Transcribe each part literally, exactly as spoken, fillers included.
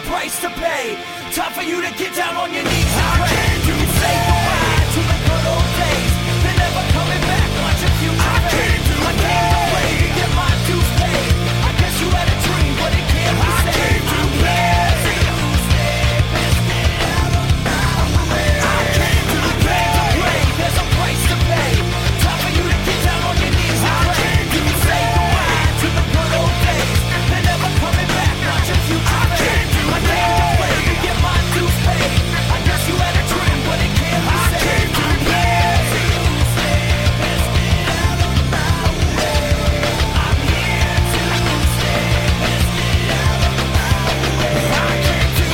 price to pay. Time for you to get down on your knees and pray. You can say goodbye to the good old days. They're never coming back. Watch your future fade. I came to play to get my dues paid. I guess you had a dream, but it can't be saved. I'm here to stay. Let's get out of my way. I came to play. There's a price to pay. Time for you to get down on your knees and pray. You can say goodbye to the good old days. They're never coming back. Watch your future fade. I came to play to get my dues paid. I guess you had a dream, but it can't be saved. I'm here to stay. Let's get out of my way. I'm here to stay. Let's get out of my way. I came to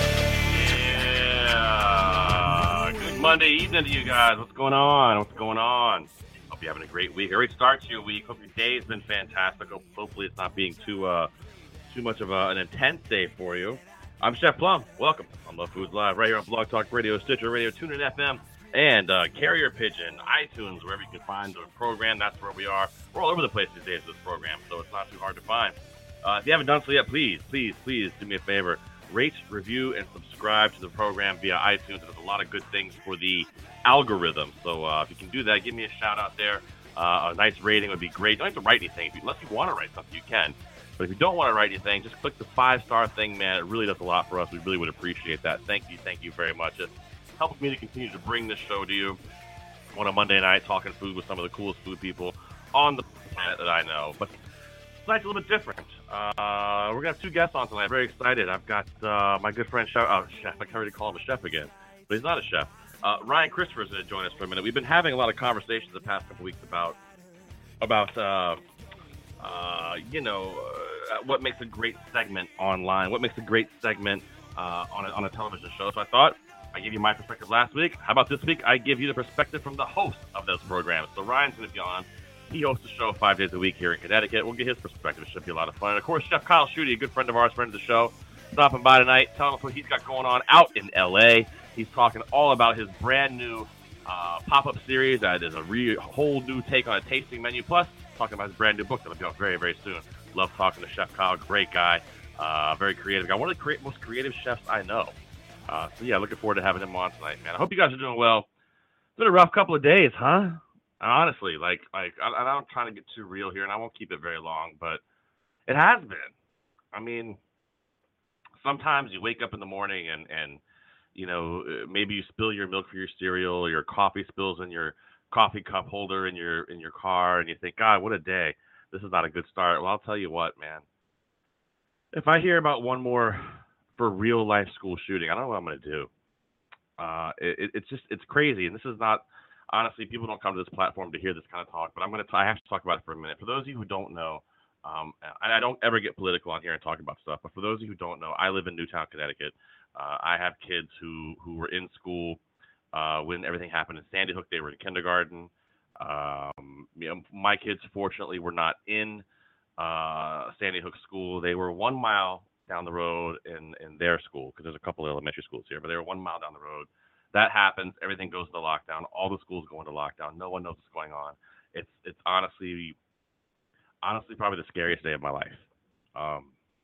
Yeah. Good Monday evening to you guys. What's going on? What's going on? Hope you're having a great week. A great start to your week. Hope your day's been fantastic. Hope, hopefully it's not being too uh too much of a, an intense day for you. I'm Chef Plum. Welcome on Love Foods Live, right here on Blog Talk Radio, Stitcher Radio, TuneIn F M, and uh, Carrier Pigeon, iTunes, wherever you can find the program. That's where we are. We're all over the place these days with this program, so it's not too hard to find. Uh, if you haven't done so yet, please, please, please do me a favor. Rate, review, and subscribe to the program via iTunes. There's a lot of good things for the algorithm. So uh, if you can do that, give me a shout out there. Uh, a nice rating would be great. You don't have to write anything. If you, unless you want to write something, you can. But if you don't want to write anything, just click the five-star thing, man. It really does a lot for us. We really would appreciate that. Thank you. Thank you very much. It helps me to continue to bring this show to you on a Monday night, talking food with some of the coolest food people on the planet that I know. But tonight's a little bit different. Uh, we're going to have two guests on tonight. I'm very excited. I've got uh, my good friend, Chef. Oh, Chef. I can't really call him a chef again. But he's not a chef. Uh, Ryan Christopher is going to join us for a minute. We've been having a lot of conversations the past couple weeks about, about uh, uh, you know, uh, what makes a great segment online, what makes a great segment uh, on, a, on a television show. So I thought I gave you my perspective last week. How about this week? I give you the perspective from the host of those programs. So Ryan's going to be on. He hosts a show five days a week here in Connecticut. We'll get his perspective. It should be a lot of fun. And, of course, Chef Kyle Schutte, a good friend of ours, friend of the show, stopping by tonight, telling us what he's got going on out in L A. He's talking all about his brand new uh, pop-up series that is a re- whole new take on a tasting menu. Plus, talking about his brand new book that'll be out very, very soon. Love talking to Chef Kyle. Great guy. Uh, very creative guy. One of the cre- most creative chefs I know. Uh, so, yeah, looking forward to having him on tonight, man. I hope you guys are doing well. It's been a rough couple of days, huh? Honestly, like, like I, I'm not trying to get too real here, and I won't keep it very long, but it has been. I mean, sometimes you wake up in the morning and, and you know, maybe you spill your milk for your cereal, or your coffee spills in your coffee cup holder in your in your car, and you think, God, what a day. This is not a good start. Well, I'll tell you what, man. If I hear about one more for real life school shooting, I don't know what I'm going to do. Uh, it, it's just, it's crazy. And this is not, honestly, people don't come to this platform to hear this kind of talk, but I'm going to, I have to talk about it for a minute. For those of you who don't know, um, and I don't ever get political on here and talk about stuff, but for those of you who don't know, I live in Newtown, Connecticut. Uh, I have kids who, who were in school uh, when everything happened in Sandy Hook. They were in kindergarten. Um, you know, my kids, fortunately, were not in uh, Sandy Hook school. They were one mile down the road in, in their school, because there's a couple of elementary schools here, but they were one mile down the road. That happens. Everything goes into lockdown. All the schools go into lockdown. No one knows what's going on. It's it's honestly, honestly probably the scariest day of my life. Um,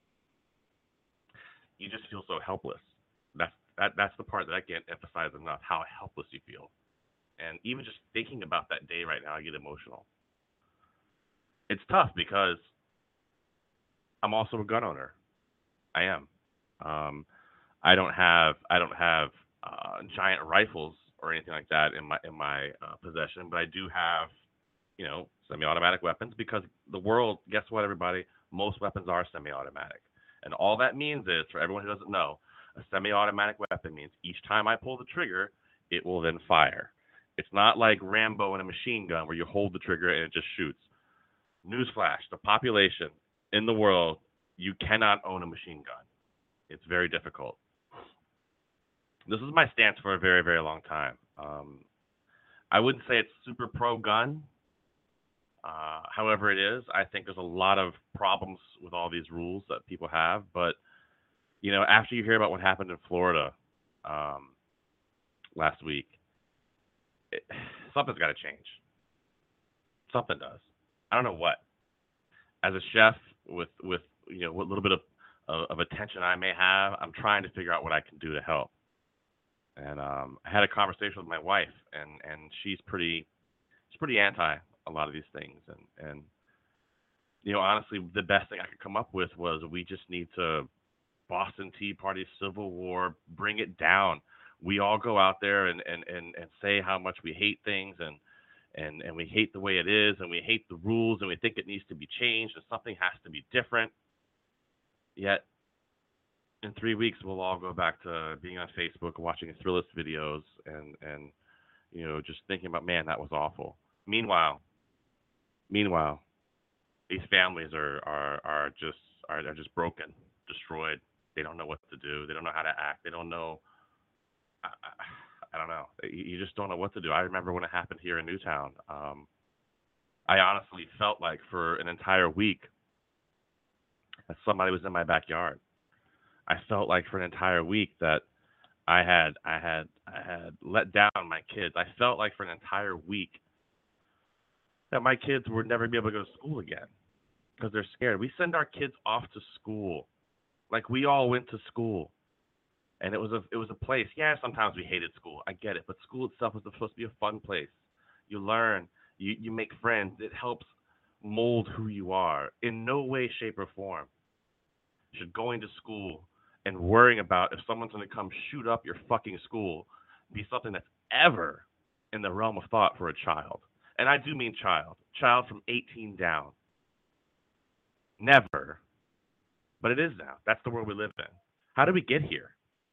you just feel so helpless. That's that that's the part that I can't emphasize enough. How helpless you feel. And even just thinking about that day right now, I get emotional. It's tough because I'm also a gun owner. I am. Um, I don't have. I don't have uh, giant rifles or anything like that in my in my uh, possession, but I do have, you know, semi-automatic weapons, because the world. Guess what, everybody? Most weapons are semi-automatic, and all that means is, for everyone who doesn't know, a semi-automatic weapon means each time I pull the trigger, it will then fire. It's not like Rambo in a machine gun where you hold the trigger and it just shoots. Newsflash, the population in the world, you cannot own a machine gun. It's very difficult. This is my stance for a very, very long time. Um, I wouldn't say it's super pro-gun. Uh, however it is, I think there's a lot of problems with all these rules that people have. But, you know, after you hear about what happened in Florida um, last week, it, something's got to change. Something does. I don't know what. As a chef with, with you know, a little bit of of, of attention I may have, I'm trying to figure out what I can do to help. And um, I had a conversation with my wife, and, and she's pretty she's pretty anti a lot of these things. And, and you know, honestly, the best thing I could come up with was we just need to Boston Tea Party, Civil War, bring it down. We all go out there and, and, and, and say how much we hate things and, and, and we hate the way it is and we hate the rules and we think it needs to be changed and something has to be different. Yet in three weeks, we'll all go back to being on Facebook, watching Thrillist videos and, and, you know, just thinking about, man, that was awful. Meanwhile, meanwhile, these families are, are, are just, are, are just broken, destroyed. They don't know what to do. They don't know how to act. They don't know. I, I, I don't know. You just don't know what to do. I remember when it happened here in Newtown. Um, I honestly felt like for an entire week that somebody was in my backyard. I felt like for an entire week that I had I had I had let down my kids. I felt like for an entire week that my kids would never be able to go to school again because they're scared. We send our kids off to school. Like we all went to school. And it was a it was a place. Yeah, sometimes we hated school. I get it, but school itself was supposed to be a fun place. You learn, you you make friends. It helps mold who you are. In no way, shape, or form should going to school and worrying about if someone's going to come shoot up your fucking school be something that's ever in the realm of thought for a child. And I do mean child, child from eighteen down. Never, but it is now. That's the world we live in. How did we get here?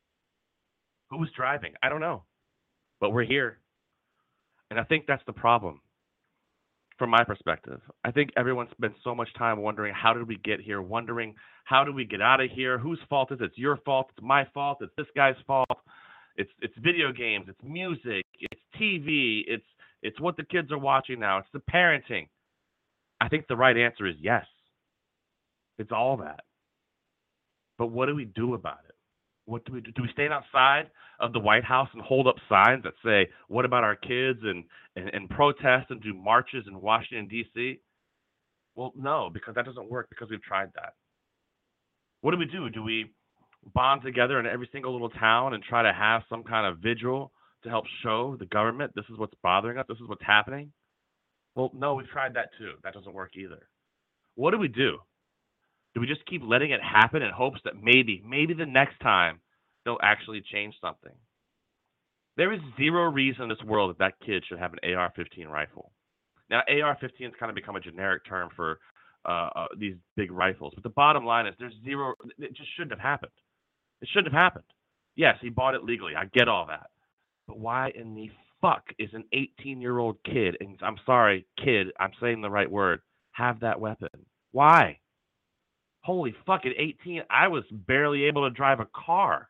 Who was driving? I don't know. But we're here. And I think that's the problem from my perspective. I think everyone spends so much time wondering, how did we get here? Wondering, how do we get out of here? Whose fault is it? It's your fault. It's my fault. It's this guy's fault. It's it's video games. It's music. It's T V. It's it's what the kids are watching now. It's the parenting. I think the right answer is yes. It's all that. But what do we do about it? What do we do? Do we stand outside of the White House and hold up signs that say, what about our kids, and, and, and protest and do marches in Washington, D C? Well, no, because that doesn't work because we've tried that. What do we do? Do we bond together in every single little town and try to have some kind of vigil to help show the government this is what's bothering us, this is what's happening? Well, no, we've tried that too. That doesn't work either. What do we do? Do we just keep letting it happen in hopes that maybe, maybe the next time they'll actually change something? There is zero reason in this world that that kid should have an A R fifteen rifle. Now, A R fifteen has kind of become a generic term for uh, uh, these big rifles. But the bottom line is there's zero, it just shouldn't have happened. It shouldn't have happened. Yes, he bought it legally. I get all that. But why in the fuck is an eighteen-year-old kid, and I'm sorry, kid, I'm saying the right word, have that weapon? Why? Holy fuck, at eighteen, I was barely able to drive a car.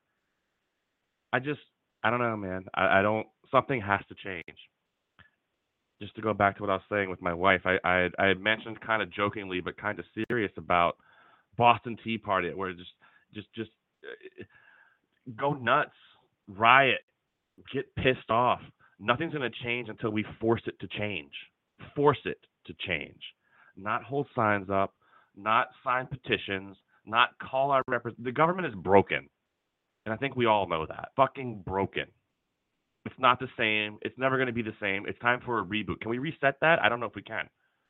I just, I don't know, man. I, I don't, something has to change. Just to go back to what I was saying with my wife, I, I, I had mentioned kind of jokingly, but kind of serious about Boston Tea Party, where just, just, just uh, go nuts, riot, get pissed off. Nothing's going to change until we force it to change. Force it to change. Not hold signs up. Not sign petitions, not call our representatives. The government is broken. And I think we all know that. Fucking broken. It's not the same. It's never going to be the same. It's time for a reboot. Can we reset that? I don't know if we can.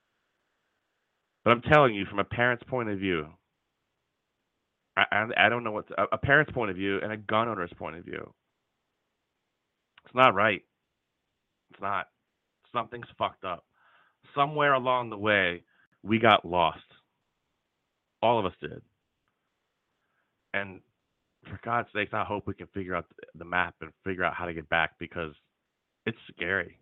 But I'm telling you, from a parent's point of view, I, I, I don't know what to, a, a parent's point of view and a gun owner's point of view. It's not right. It's not. Something's fucked up. Somewhere along the way, we got lost. All of us did. And for God's sakes, I hope we can figure out the map and figure out how to get back, because it's scary.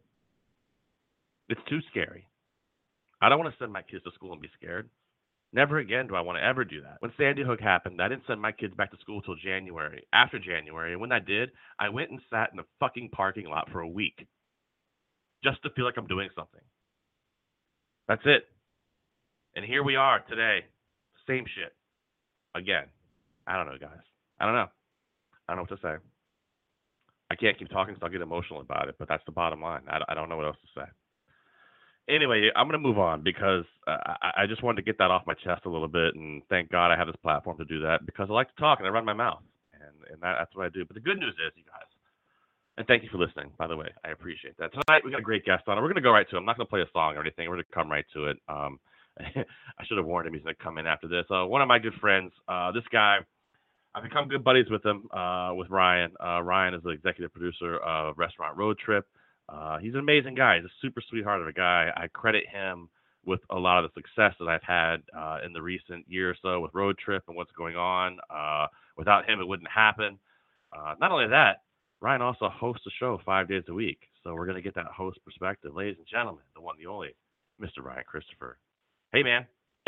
It's too scary. I don't want to send my kids to school and be scared. Never again do I want to ever do that. When Sandy Hook happened, I didn't send my kids back to school until January, after January. And when I did, I went and sat in a fucking parking lot for a week just to feel like I'm doing something. That's it. And here we are today. Same shit. Again. I don't know, guys. I don't know. I don't know what to say. I can't keep talking because I'll get emotional about it, but that's the bottom line. I, I don't know what else to say. Anyway, I'm going to move on because uh, I, I just wanted to get that off my chest a little bit, and thank God I have this platform to do that because I like to talk and I run my mouth, and and that, that's what I do. But the good news is, you guys, and thank you for listening. By the way, I appreciate that. Tonight we got a great guest on. We're going to go right to it. I'm not going to play a song or anything. We're going to come right to it. Um, I should have warned him he's going to come in after this. Uh, one of my good friends, uh, this guy. I've become good buddies with him, uh, with Ryan. Uh, Ryan is the executive producer of Restaurant Road Trip. Uh, he's an amazing guy. He's a super sweetheart of a guy. I credit him with a lot of the success that I've had uh, in the recent year or so with Road Trip and what's going on. Uh, without him, it wouldn't happen. Uh, not only that, Ryan also hosts a show five days a week. So we're going to get that host perspective. Ladies and gentlemen, the one, the only, Mister Ryan Christopher. Hey, man.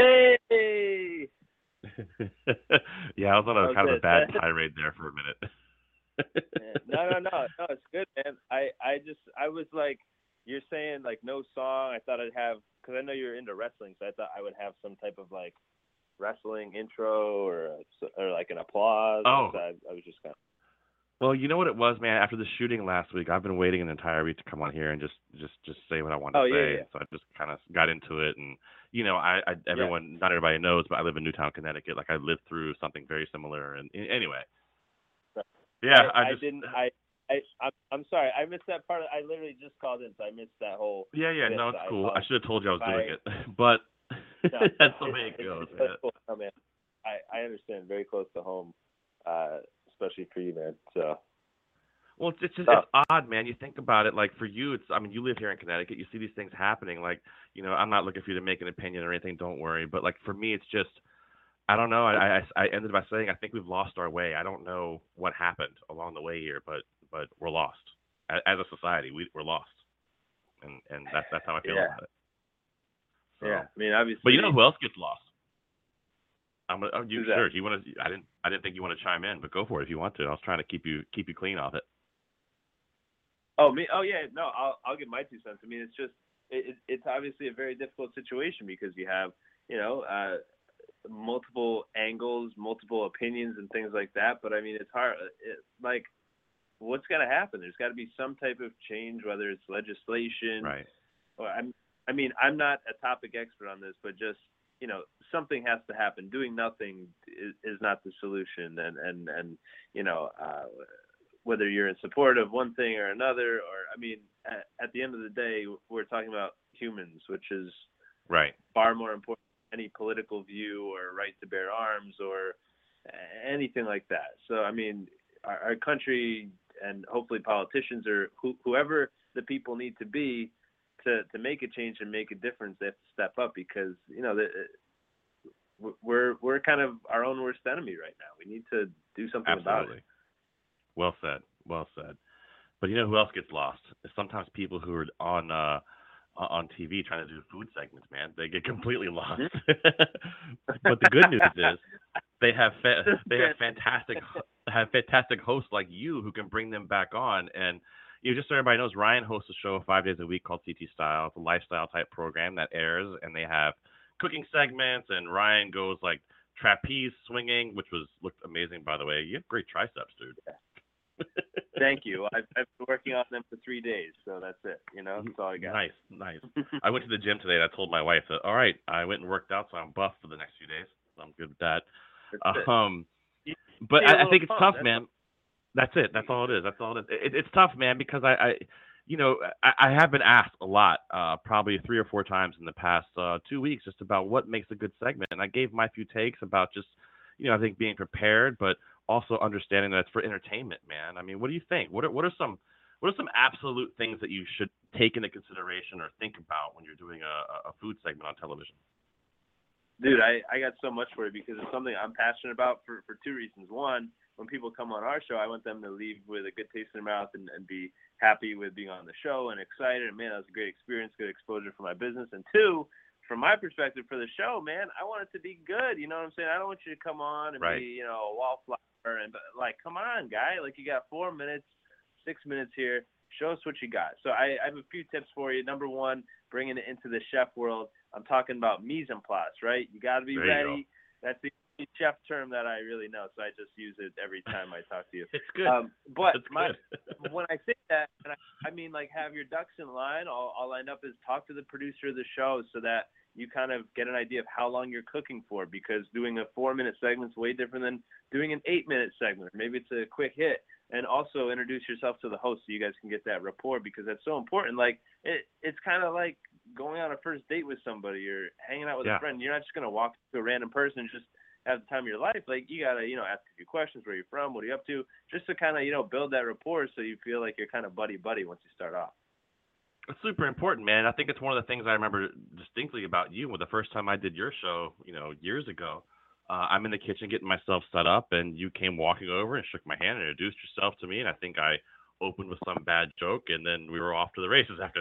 Hey! Yeah, I was on a How's kind of a it? bad tirade there for a minute. no, no, no, no. It's good, man. I, I just, I was like, you're saying like no song. I thought I'd have, because I know you're into wrestling, so I thought I would have some type of like wrestling intro or or like an applause. Oh. So I, I was just kind of. Well, you know what it was, man. After the shooting last week, I've been waiting an entire week to come on here and just, just, just say what I wanted Oh, to yeah, say. yeah. So I just kind of got into it, and you know, I, I everyone, yeah. not everybody knows, but I live in Newtown, Connecticut. Like I lived through something very similar, and, and anyway. Yeah, I, I, I just didn't. I, I, I'm, I'm sorry. I missed that part. I literally just called in, so I missed that whole. Yeah, yeah. bit, No, it's so cool. I, I should have told you I was I, doing it, but no, that's the way it goes, it's, man. it's cool. Oh, man. I, I understand. Very close to home, uh, especially for you, man. So. Well, it's, it's just it's odd, man. You think about it, like for you, it's I mean, you live here in Connecticut. You see these things happening. Like, you know, I'm not looking for you to make an opinion or anything. Don't worry. But like for me, it's just I don't know. I, I I ended by saying I think we've lost our way. I don't know what happened along the way here, but but we're lost as, as a society. We we're lost, and and that's that's how I feel yeah. about it. So, yeah, I mean, obviously. But you know who else gets lost? I'm gonna, oh, you Who's sure? that? Do you want to? I didn't. I didn't think you want to chime in, but go for it if you want to. I was trying to keep you keep you clean off it. Oh me? Oh yeah. No, I'll I'll give my two cents. I mean, it's just it, it's obviously a very difficult situation because you have you know uh, multiple angles, multiple opinions, and things like that. But I mean, it's hard. It, like, what's got to happen? There's got to be some type of change, whether it's legislation. Right. Or I'm. I mean, I'm not a topic expert on this, but just you know, something has to happen. Doing nothing is, is not the solution, and and and you know, uh, whether you're in support of one thing or another, or I mean, at, at the end of the day, we're talking about humans, which is right far more important than any political view or right to bear arms or anything like that. So I mean, our, our country and hopefully politicians or who, whoever the people need to be. To, to make a change and make a difference, they have to step up because you know the, we're we're kind of our own worst enemy right now. We need to do something Absolutely. about it. Well said. Well said. But you know who else gets lost? It's sometimes people who are on uh, on T V trying to do food segments. Man, they get completely lost. But the good news is they have fa- they have fantastic have fantastic hosts like you who can bring them back on. And you know, just so everybody knows, Ryan hosts a show five days a week called C T Style. It's a lifestyle type program that airs, and they have cooking segments. And Ryan goes like trapeze swinging, which was looked amazing, by the way. You have great triceps, dude. Yeah. Thank you. I've, I've been working on them for three days, so that's it. You know, that's all I got. Nice, nice. I went to the gym today, and I told my wife that, all right, I went and worked out, so I'm buff for the next few days. So I'm good with that. That's um, it. but I, I think it's pump. tough, that's man. That's it. That's all it is. That's all it is. It, it's tough, man, because I, I you know, I, I have been asked a lot, uh, probably three or four times in the past uh, two weeks, just about what makes a good segment. And I gave my few takes about just, you know, I think being prepared, but also understanding that it's for entertainment, man. I mean, what do you think? What are, what are some what are some absolute things that you should take into consideration or think about when you're doing a, a food segment on television? Dude, I, I got so much for it because it's something I'm passionate about for, for two reasons. One, when people come on our show, I want them to leave with a good taste in their mouth and, and be happy with being on the show and excited. And, man, that was a great experience, good exposure for my business. And two, from my perspective for the show, man, I want it to be good. You know what I'm saying? I don't want you to come on and right. be, you know, a wallflower. And, like, come on, guy. Like, you got four minutes, six minutes here. Show us what you got. So I, I have a few tips for you. Number one, bringing it into the chef world. I'm talking about mise en place, right? You got to be there ready. That's the only chef term that I really know, so I just use it every time I talk to you. It's good. Um, but it's my, good. when I say that, and I, I mean like have your ducks in line. All I'll end up is talk to the producer of the show so that you kind of get an idea of how long you're cooking for, because doing a four-minute segment is way different than doing an eight-minute segment. Maybe it's a quick hit. And also introduce yourself to the host so you guys can get that rapport, because that's so important. Like it, it's kind of like going on a first date with somebody or hanging out with yeah. a friend. You're not just going to walk to a random person and just have the time of your life. Like you got to, you know, ask a few questions. Where you're from? What are you up to? Just to kind of, you know, build that rapport so you feel like you're kind of buddy-buddy once you start off. It's super important, man. I think it's one of the things I remember distinctly about you. When the first time I did your show, you know, years ago, uh, I'm in the kitchen getting myself set up, and you came walking over and shook my hand and introduced yourself to me. And I think I opened with some bad joke, and then we were off to the races after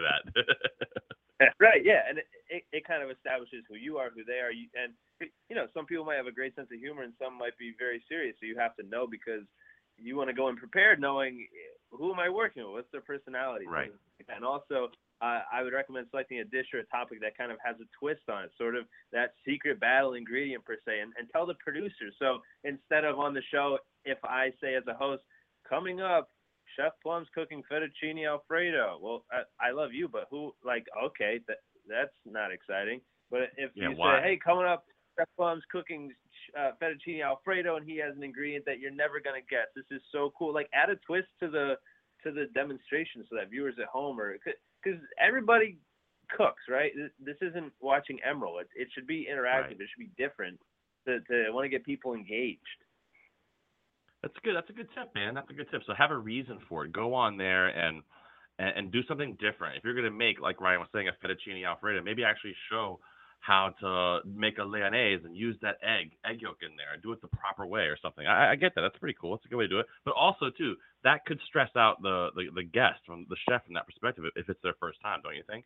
that. Right, yeah, and it, it, it kind of establishes who you are, who they are, you, and you know, some people might have a great sense of humor, and some might be very serious. So you have to know, because you want to go in prepared, knowing who am I working with, what's their personality, right? And also, uh, I would recommend selecting a dish or a topic that kind of has a twist on it, sort of that secret battle ingredient per se, and, and tell the producer. So instead of on the show, if I say as a host, coming up, Chef Plum's cooking fettuccine Alfredo. Well, I, I love you, but who, like, okay, that that's not exciting. But if yeah, you why? say, hey, coming up, Chef Plum's cooking uh, fettuccine Alfredo, and he has an ingredient that you're never going to guess. This is so cool. Like, add a twist to the to the demonstration so that viewers at home are, because everybody cooks, right? This isn't watching Emerald. It, it should be interactive. Right. It should be different to, to want to get people engaged. That's good. That's a good tip, man. That's a good tip. So have a reason for it. Go on there and and, and do something different. If you're going to make, like Ryan was saying, a fettuccine Alfredo, maybe actually show how to make a lyonnaise and use that egg, egg yolk in there, and do it the proper way or something. I, I get that. That's pretty cool. That's a good way to do it. But also, too, that could stress out the, the, the guest, from the chef from that perspective, if it's their first time, don't you think?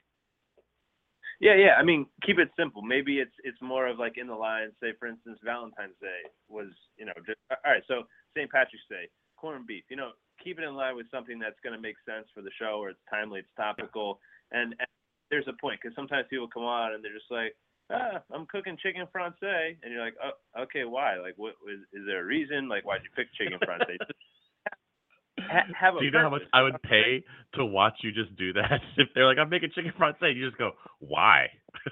Yeah, yeah. I mean, keep it simple. Maybe it's it's more of like in the line, say, for instance, Valentine's Day was, you know, just, all right, so Saint Patrick's Day, corned beef, you know, keep it in line with something that's going to make sense for the show, or it's timely, it's topical. And, and there's a point, because sometimes people come on and they're just like, ah, I'm cooking chicken francais. And you're like, oh, okay, why? Like, what is, is there a reason? Like, why'd you pick chicken francais? Ha- have a do you know how much I would pay to watch you just do that? If they're like, I'm making chicken francais, you just go, why?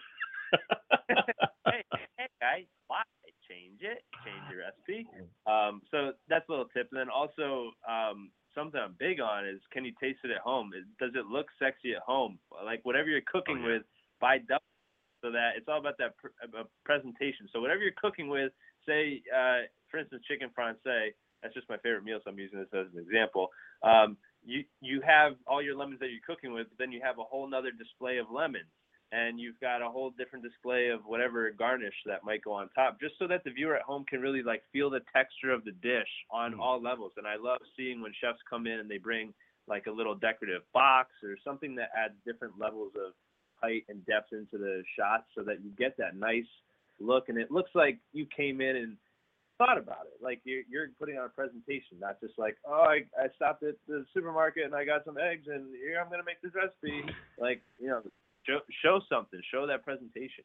hey, hey, guys, why? Change it. Change your recipe. Um, so that's a little tip. And then also, um, something I'm big on is, can you taste it at home? Does it look sexy at home? Like, whatever you're cooking oh, yeah. with, buy double, so that it's all about that pr- uh, presentation. So whatever you're cooking with, say, uh, for instance, chicken francais, that's just my favorite meal, so I'm using this as an example. Um, you you have all your lemons that you're cooking with, but then you have a whole nother display of lemons, and you've got a whole different display of whatever garnish that might go on top, just so that the viewer at home can really like feel the texture of the dish on mm. all levels. And I love seeing when chefs come in and they bring like a little decorative box or something that adds different levels of height and depth into the shots, so that you get that nice look, and it looks like you came in and thought about it. Like you're, you're putting on a presentation, not just like, oh, I, I stopped at the supermarket and I got some eggs and here I'm going to make this recipe. Like, you know, show, show something, show that presentation.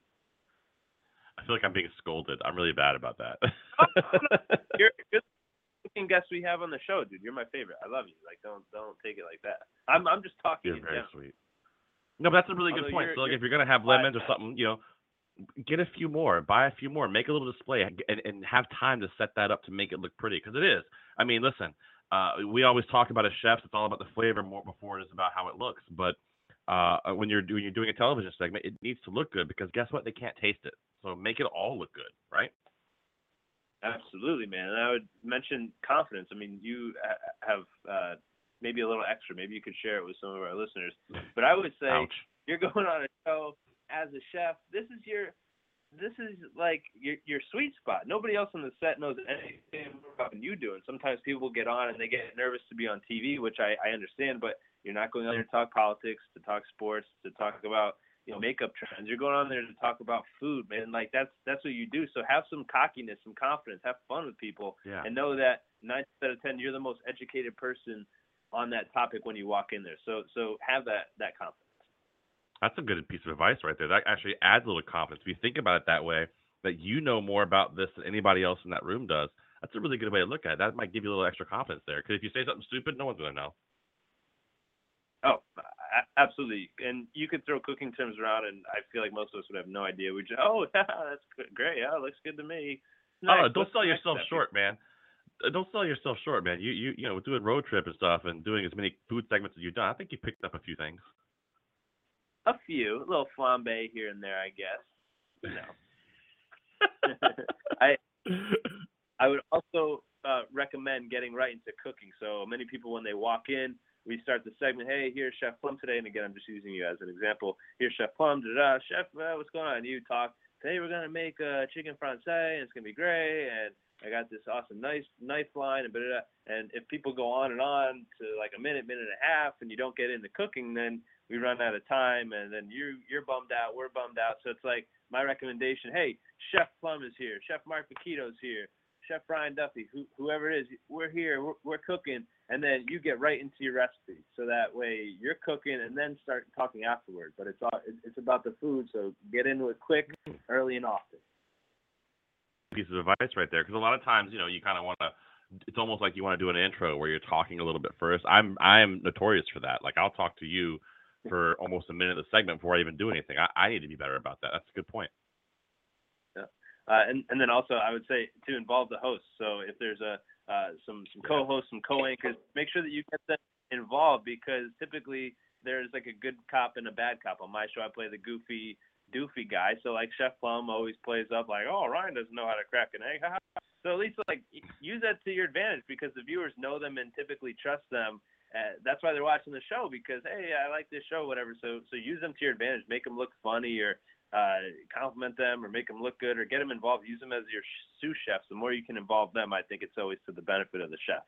I feel like I'm being scolded. I'm really bad about that. oh, no. You're, you're the cooking guest we have on the show, dude. You're my favorite. I love you. Like, don't, don't take it like that. I'm, I'm just talking. You're very general. sweet. No, but that's a really Although good point. you're, So like, you're, if you're going to have lemons or something, you know, get a few more, buy a few more, make a little display, and, and have time to set that up to make it look pretty. Because it is. I mean, listen, uh, we always talk about as chefs, it's all about the flavor more before it is about how it looks. But uh, when you're doing you're doing a television segment, it needs to look good, because guess what? They can't taste it. So make it all look good, right? Absolutely, man. And I would mention confidence. I mean, you have uh, maybe a little extra. Maybe you could share it with some of our listeners. But I would say Ouch. You're going on a show as a chef. This is your, this is like your your sweet spot. Nobody else on the set knows anything about what you do. And sometimes people get on and they get nervous to be on T V, which I, I understand. But you're not going on there to talk politics, to talk sports, to talk about, you know, makeup trends. You're going on there to talk about food, man. Like that's that's what you do. So have some cockiness, some confidence, have fun with people, yeah. and know that nine out of ten, you're the most educated person on that topic when you walk in there. So so have that that confidence. That's a good piece of advice right there. That actually adds a little confidence. If you think about it that way, that you know more about this than anybody else in that room does, that's a really good way to look at it. That might give you a little extra confidence there. Because if you say something stupid, no one's going to know. Oh, a- absolutely. And you could throw cooking terms around, and I feel like most of us would have no idea. We just, oh, yeah, that's good- great. Yeah, it looks good to me. Oh, Nice. don't What's sell the next yourself step? short, man. Uh, Don't sell yourself short, man. You you you know, doing road trip and stuff and doing as many food segments as you've done, I think you picked up a few things. A few, a little flambe here and there, I guess. You know. I I would also uh, recommend getting right into cooking. So many people, when they walk in, we start the segment. Hey, here's Chef Plum today, and again, I'm just using you as an example. Here's Chef Plum. Da-da. Chef, uh, what's going on? You talk. Today we're gonna make uh, chicken francais, and it's gonna be great. And I got this awesome knife knife line, and da-da-da. And if people go on and on to like a minute, minute and a half, and you don't get into cooking, then we run out of time, and then you you're bummed out, we're bummed out. So it's like my recommendation. Hey, Chef Plum is here. Chef Mark Paquito's here. Chef Brian Duffy, who, whoever it is, we're here, we're, we're cooking, and then you get right into your recipe. So that way you're cooking and then start talking afterward. But it's all, it's about the food, so get into it quick, early, and often. Piece of advice right there, because a lot of times, you know, you kind of want to. It's almost like you want to do an intro where you're talking a little bit first. I'm I'm notorious for that. Like I'll talk to you for almost a minute of the segment before I even do anything. I, I need to be better about that. That's a good point. Yeah. Uh, and and then also I would say to involve the hosts. So if there's a uh, some some co-hosts, some co-anchors, make sure that you get them involved, because typically there's like a good cop and a bad cop. On my show, I play the goofy, doofy guy. So like Chef Plum always plays up like, oh, Ryan doesn't know how to crack an egg. So at least like use that to your advantage, because the viewers know them and typically trust them. Uh, that's why they're watching the show, because hey, I like this show, whatever. So so use them to your advantage. Make them look funny, or uh, compliment them, or make them look good, or get them involved. Use them as your sous chefs. The more you can involve them, I think it's always to the benefit of the chef.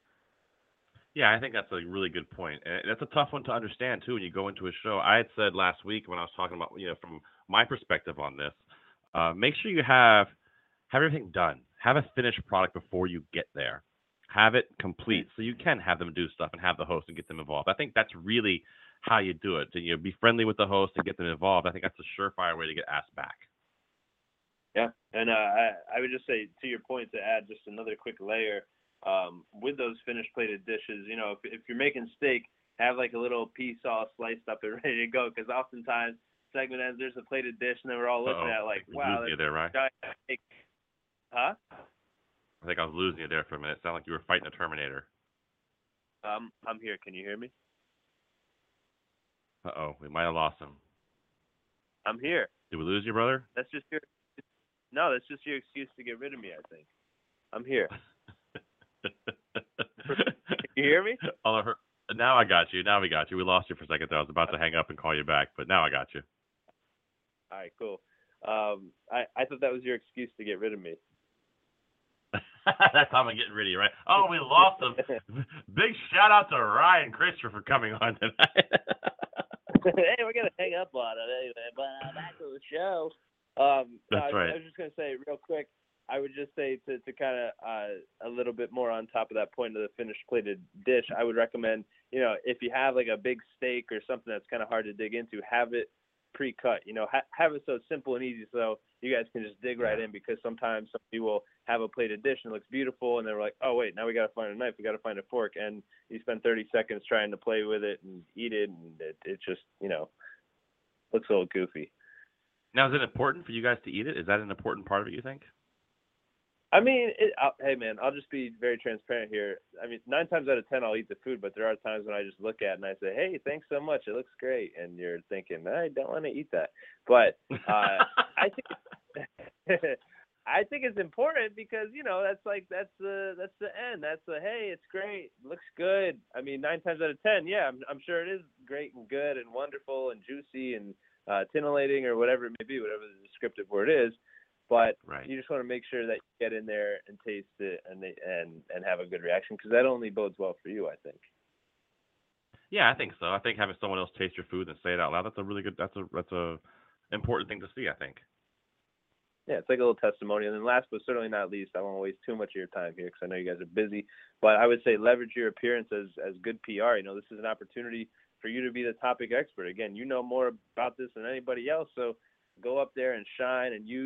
Yeah, I think that's a really good point. And that's a tough one to understand too when you go into a show. I had said last week when I was talking about, you know, from my perspective on this, uh, make sure you have have everything done. Have a finished product before you get there. Have it complete so you can have them do stuff and have the host and get them involved. I think that's really how you do it. And, you know, be friendly with the host and get them involved. I think that's a surefire way to get asked back. Yeah, and uh, I I would just say, to your point, to add just another quick layer. Um, with those finished plated dishes, you know, if, if you're making steak, have like a little pea sauce sliced up and ready to go, because oftentimes segment ends, there's a plated dish, and then we're all looking Uh-oh. at like, I was wow, losing you that's there, right? giant steak. Huh? I think I was losing you there for a minute. It sounded like you were fighting a Terminator. Um, I'm here. Can you hear me? Uh-oh, we might have lost him. I'm here. Did we lose you, brother? That's just your. No, that's just your excuse to get rid of me, I think. I'm here. Can you hear me? Oh, now I got you. Now we got you. We lost you for a second there. I was about to hang up and call you back, but now I got you. All right, cool. Um, I, I thought that was your excuse to get rid of me. That's how I'm getting rid of you, right? Oh, we lost him. Big shout out to Ryan Christopher for coming on tonight. Hey, we're gonna hang up on it anyway, but uh, back to the show. Um, That's no, I, right. I was just gonna say real quick. I would just say to, to kind of uh, a little bit more on top of that point of the finished plated dish, I would recommend, you know, if you have like a big steak or something that's kind of hard to dig into, have it pre-cut. You know, ha- have it so it's simple and easy, so you guys can just dig right in. Because sometimes somebody will have a plated dish and it looks beautiful, and they're like, oh wait, now we got to find a knife, we got to find a fork, and you spend thirty seconds trying to play with it and eat it, and it, it just, you know, looks a little goofy. Now, is it important for you guys to eat it? Is that an important part of it, you think? I mean, it, I'll, hey man, I'll just be very transparent here. I mean, nine times out of ten, I'll eat the food, but there are times when I just look at it and I say, "Hey, thanks so much. It looks great," and you're thinking, "I don't want to eat that." But uh, I think I think it's important, because you know that's like that's the that's the end. That's the hey, it's great, looks good. I mean, nine times out of ten, yeah, I'm, I'm sure it is great and good and wonderful and juicy and uh, titillating, or whatever it may be, whatever the descriptive word is. But right. You just want to make sure that you get in there and taste it and they, and and have a good reaction, because that only bodes well for you, I think. Yeah, I think so. I think having someone else taste your food and say it out loud, that's a really good, that's a that's a important thing to see, I think. Yeah, it's like a little testimony. And then last but certainly not least, I won't waste too much of your time here, because I know you guys are busy, but I would say leverage your appearance as, as good P R. You know, this is an opportunity for you to be the topic expert. Again, you know more about this than anybody else, so go up there and shine and use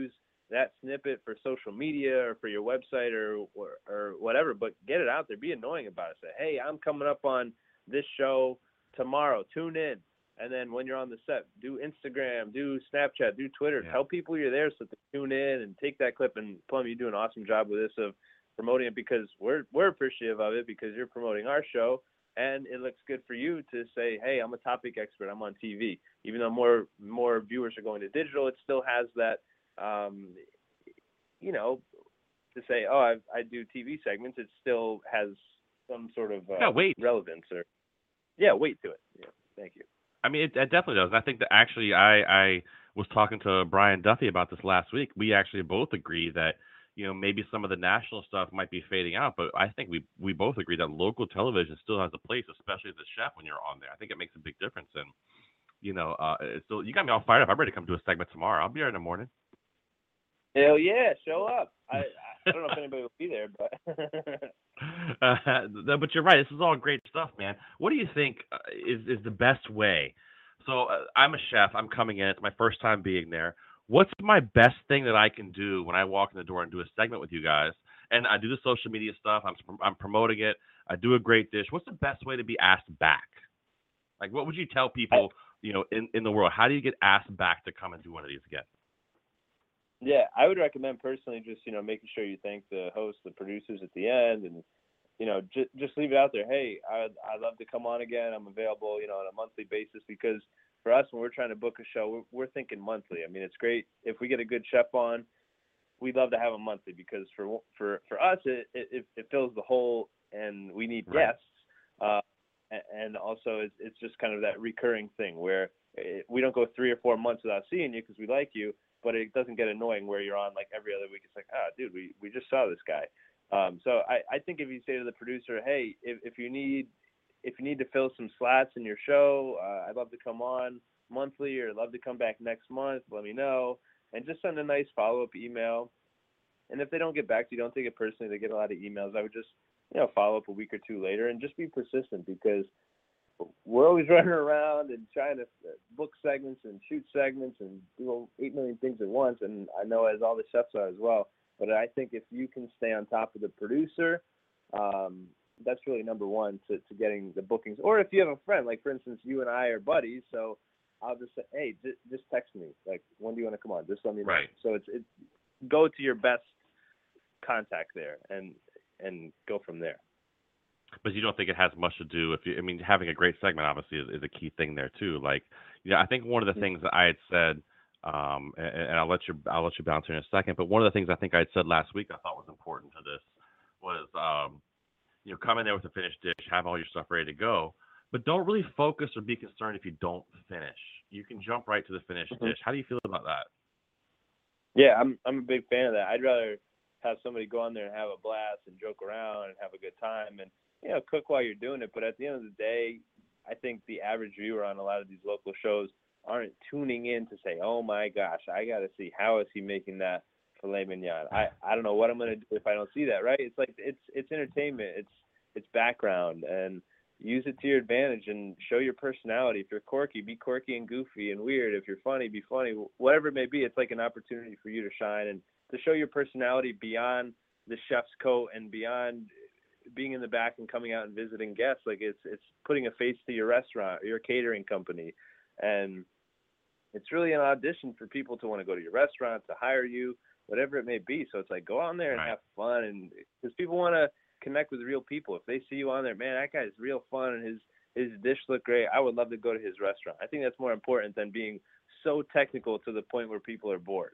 that snippet for social media or for your website or, or or whatever, but get it out there. Be annoying about it. Say, hey, I'm coming up on this show tomorrow. Tune in. And then when you're on the set, do Instagram, do Snapchat, do Twitter. Yeah. Tell people you're there so they tune in and take that clip. And Plum, you do an awesome job with this of promoting it, because we're we're appreciative of it, because you're promoting our show, and it looks good for you to say, hey, I'm a topic expert. I'm on T V. Even though more more viewers are going to digital, it still has that, um, you know, to say, oh, I, I do T V segments. It still has some sort of uh, Yeah, weight. relevance or yeah, weight to it. Yeah, thank you. I mean, it, it definitely does. I think that actually, I, I was talking to Brian Duffy about this last week. We actually both agree that, you know, maybe some of the national stuff might be fading out, but I think we we both agree that local television still has a place, especially as a chef when you're on there. I think it makes a big difference. And, you know, uh, it's still, you got me all fired up. I'm ready to come do a segment tomorrow. I'll be here in the morning. Hell yeah, show up. I I don't know if anybody will be there, but uh, but you're right. This is all great stuff, man. What do you think uh, is is the best way? So uh, I'm a chef. I'm coming in. It's my first time being there. What's my best thing that I can do when I walk in the door and do a segment with you guys? And I do the social media stuff. I'm I'm promoting it. I do a great dish. What's the best way to be asked back? Like, what would you tell people, you know, in, in the world? How do you get asked back to come and do one of these again? yeah, I would recommend personally just, you know, making sure you thank the host, the producers at the end, and, you know, just just leave it out there. Hey, I'd, I'd love to come on again. I'm available, you know, on a monthly basis, because for us, when we're trying to book a show, we're, we're thinking monthly. I mean, it's great if we get a good chef on. We'd love to have them monthly, because for for for us, it it, it fills the hole, and we need Right. guests. Uh, and also, it's, it's just kind of that recurring thing where it, we don't go three or four months without seeing you because we like you, but it doesn't get annoying where you're on like every other week. It's like, ah, dude, we, we just saw this guy. Um, so I, I think if you say to the producer, hey, if, if you need if you need to fill some slats in your show, uh, I'd love to come on monthly, or love to come back next month. Let me know, and just send a nice follow up email. And if they don't get back to you, don't take it personally. They get a lot of emails. I would just, you know, follow up a week or two later and just be persistent, because we're always running around and trying to book segments and shoot segments and do eight million things at once. And I know, as all the chefs are as well. But I think if you can stay on top of the producer, um, that's really number one to, to getting the bookings. Or if you have a friend, like for instance, you and I are buddies, so I'll just say, hey, j- just text me. Like, when do you want to come on? Just let me know. Right. So it's it's go to your best contact there and and go from there. But you don't think it has much to do if you, I mean, having a great segment obviously is, is a key thing there too. Like, you know, I think one of the things that I had said, um, and, and I'll let you, I'll let you bounce in a second, but one of the things I think I had said last week I thought was important to this was, um, you know, come in there with a finished dish, have all your stuff ready to go, but don't really focus or be concerned if you don't finish. You can jump right to the finished Mm-hmm. dish. How do you feel about that? Yeah, I'm I'm a big fan of that. I'd rather have somebody go on there and have a blast and joke around and have a good time and, you know, cook while you're doing it. But at the end of the day, I think the average viewer on a lot of these local shows aren't tuning in to say, oh my gosh, I got to see, how is he making that filet mignon? I, I don't know what I'm going to do if I don't see that, right? It's like, it's, it's entertainment. It's, it's background, and use it to your advantage and show your personality. If you're quirky, be quirky and goofy and weird. If you're funny, be funny, whatever it may be. It's like an opportunity for you to shine and to show your personality beyond the chef's coat and beyond being in the back and coming out and visiting guests. Like, it's it's putting a face to your restaurant or your catering company, and it's really an audition for people to want to go to your restaurant, to hire you, whatever it may be. So it's like, go on there and Right. have fun, and because people want to connect with real people. If they see you on there, man, that guy's real fun and his his dish looked great, I would love to go to his restaurant. I think that's more important than being so technical to the point where people are bored.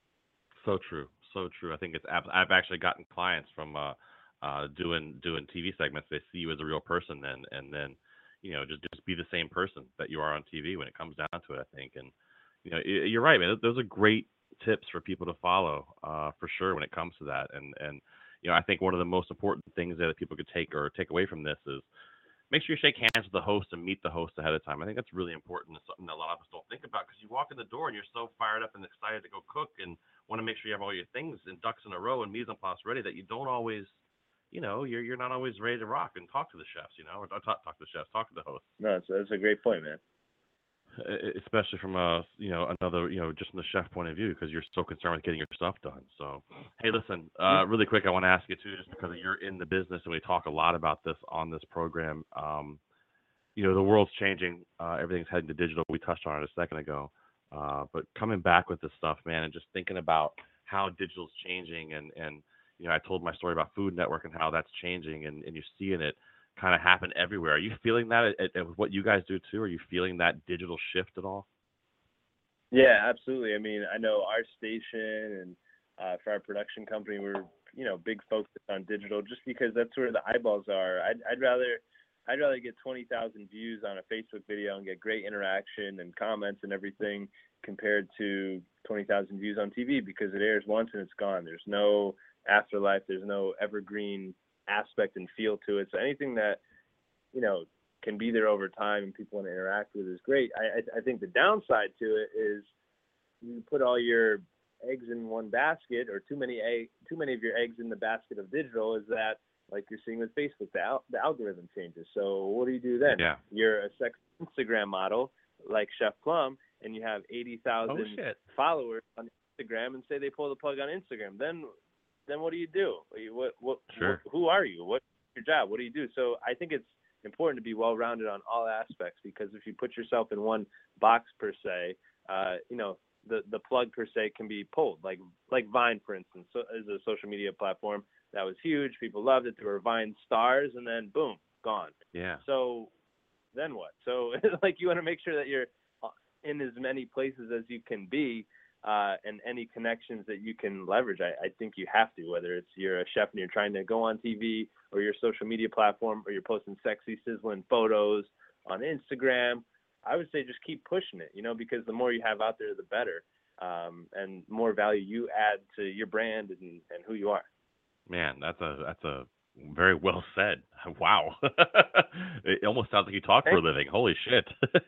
So true, so true. I think it's. ab- I've actually gotten clients from uh, uh, doing doing T V segments. They see you as a real person, then and then, you know, just just be the same person that you are on T V when it comes down to it. I think, and you know, y- you're right, man. Those are great tips for people to follow, uh, for sure, when it comes to that. And and you know, I think one of the most important things that people could take or take away from this is make sure you shake hands with the host and meet the host ahead of time. I think that's really important. It's something that a lot of us don't think about, because you walk in the door and you're so fired up and excited to go cook and want to make sure you have all your things and ducks in a row and mise en place ready, that you don't always, you know, you're you're not always ready to rock and talk to the chefs, you know, or talk, talk to the chefs, talk to the host. No, that's, that's a great point, man. e- especially from a you know another you know just from the chef point of view because you're so concerned with getting your stuff done. So, hey, listen, Yeah. uh, really quick, I want to ask you too, just because you're in the business and we talk a lot about this on this program. Um, you know, the world's changing. Uh, everything's heading to digital. We touched on it a second ago. Uh, but coming back with this stuff, man, and just thinking about how digital's changing, and and you know, I told my story about Food Network and how that's changing, and, and you're seeing it kind of happen everywhere. Are you feeling that at, at, with what you guys do too? Are you feeling that digital shift at all? Yeah, absolutely. I mean, I know our station and uh, for our production company, we're you know big focus on digital just because that's where the eyeballs are. I'd, I'd rather I'd rather get twenty thousand views on a Facebook video and get great interaction and comments and everything compared to twenty thousand views on T V because it airs once and it's gone. There's no afterlife. There's no evergreen aspect and feel to it. So anything that, you know, can be there over time and people want to interact with is great. I, I, I think the downside to it is you put all your eggs in one basket or too many egg, too many of your eggs in the basket of digital is that, like you're seeing with Facebook, the, al- the algorithm changes. So what do you do then? Yeah. You're a sex Instagram model like Chef Plum, and you have eighty thousand Oh, followers on Instagram, and say they pull the plug on Instagram. Then, then what do you do? What, what, Sure. what, who are you? What's your job? What do you do? So I think it's important to be well-rounded on all aspects because if you put yourself in one box per se, uh, you know, the the plug per se can be pulled. Like like Vine, for instance, so, is a social media platform that was huge. People loved it. There were Vine stars, and then boom, gone. Yeah. So then what? So like you want to make sure that you're in as many places as you can be, uh, and any connections that you can leverage. I, I think you have to, whether it's you're a chef and you're trying to go on T V or your social media platform or you're posting sexy, sizzling photos on Instagram. I would say just keep pushing it, you know, because the more you have out there, the better, um, and more value you add to your brand and, and who you are. Man, that's a that's a very well said. Wow. It almost sounds like you talk for a living. Holy shit.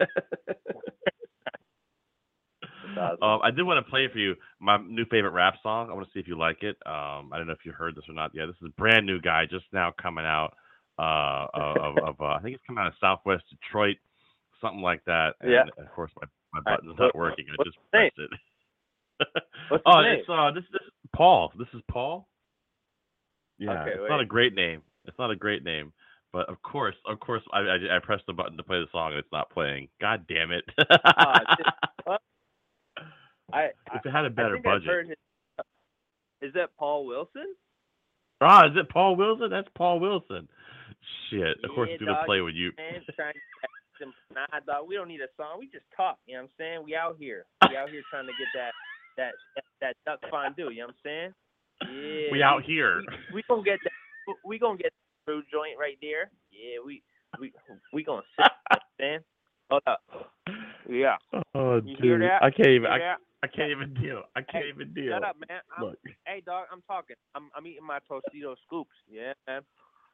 Awesome. um, I did want to play for you my new favorite rap song. I want to see if you like it. Um, I don't know if you heard this or not. Yeah, this is a brand new guy just now coming out uh, of, of uh, I think it's coming out of Southwest Detroit, something like that. And Yeah. of course, my, my All right. button's What- not working. I what's just his name? pressed it. What's his oh, name? it's uh, this this is Paul. This is Paul. Yeah, Okay, it's wait. not a great name. It's not a great name. But of course, of course, I, I I pressed the button to play the song and it's not playing. God damn it! Uh, what? I, if it had a I better think I've budget. heard his, is that Paul Wilson? Ah, is it Paul Wilson? That's Paul Wilson. Shit. Of course, Yeah, it's gonna dog, play with you. Man, trying to get some, nah, dog, we don't need a song. We just talk. You know what I'm saying? We out here. We out here trying to get that that that, that duck fondue. You know what I'm saying? Yeah. We out here. We, we gonna get that. We gonna get that food joint right there. Yeah. We we we gonna sit. You know what I'm saying? Hold up. Yeah. Oh, You dude, hear that? I can't even. Hear I, that? I can't even deal. I can't Hey, even deal. Shut up, man. I'm, Look. hey, dog, I'm talking. I'm I'm eating my Tostito scoops. Yeah, man.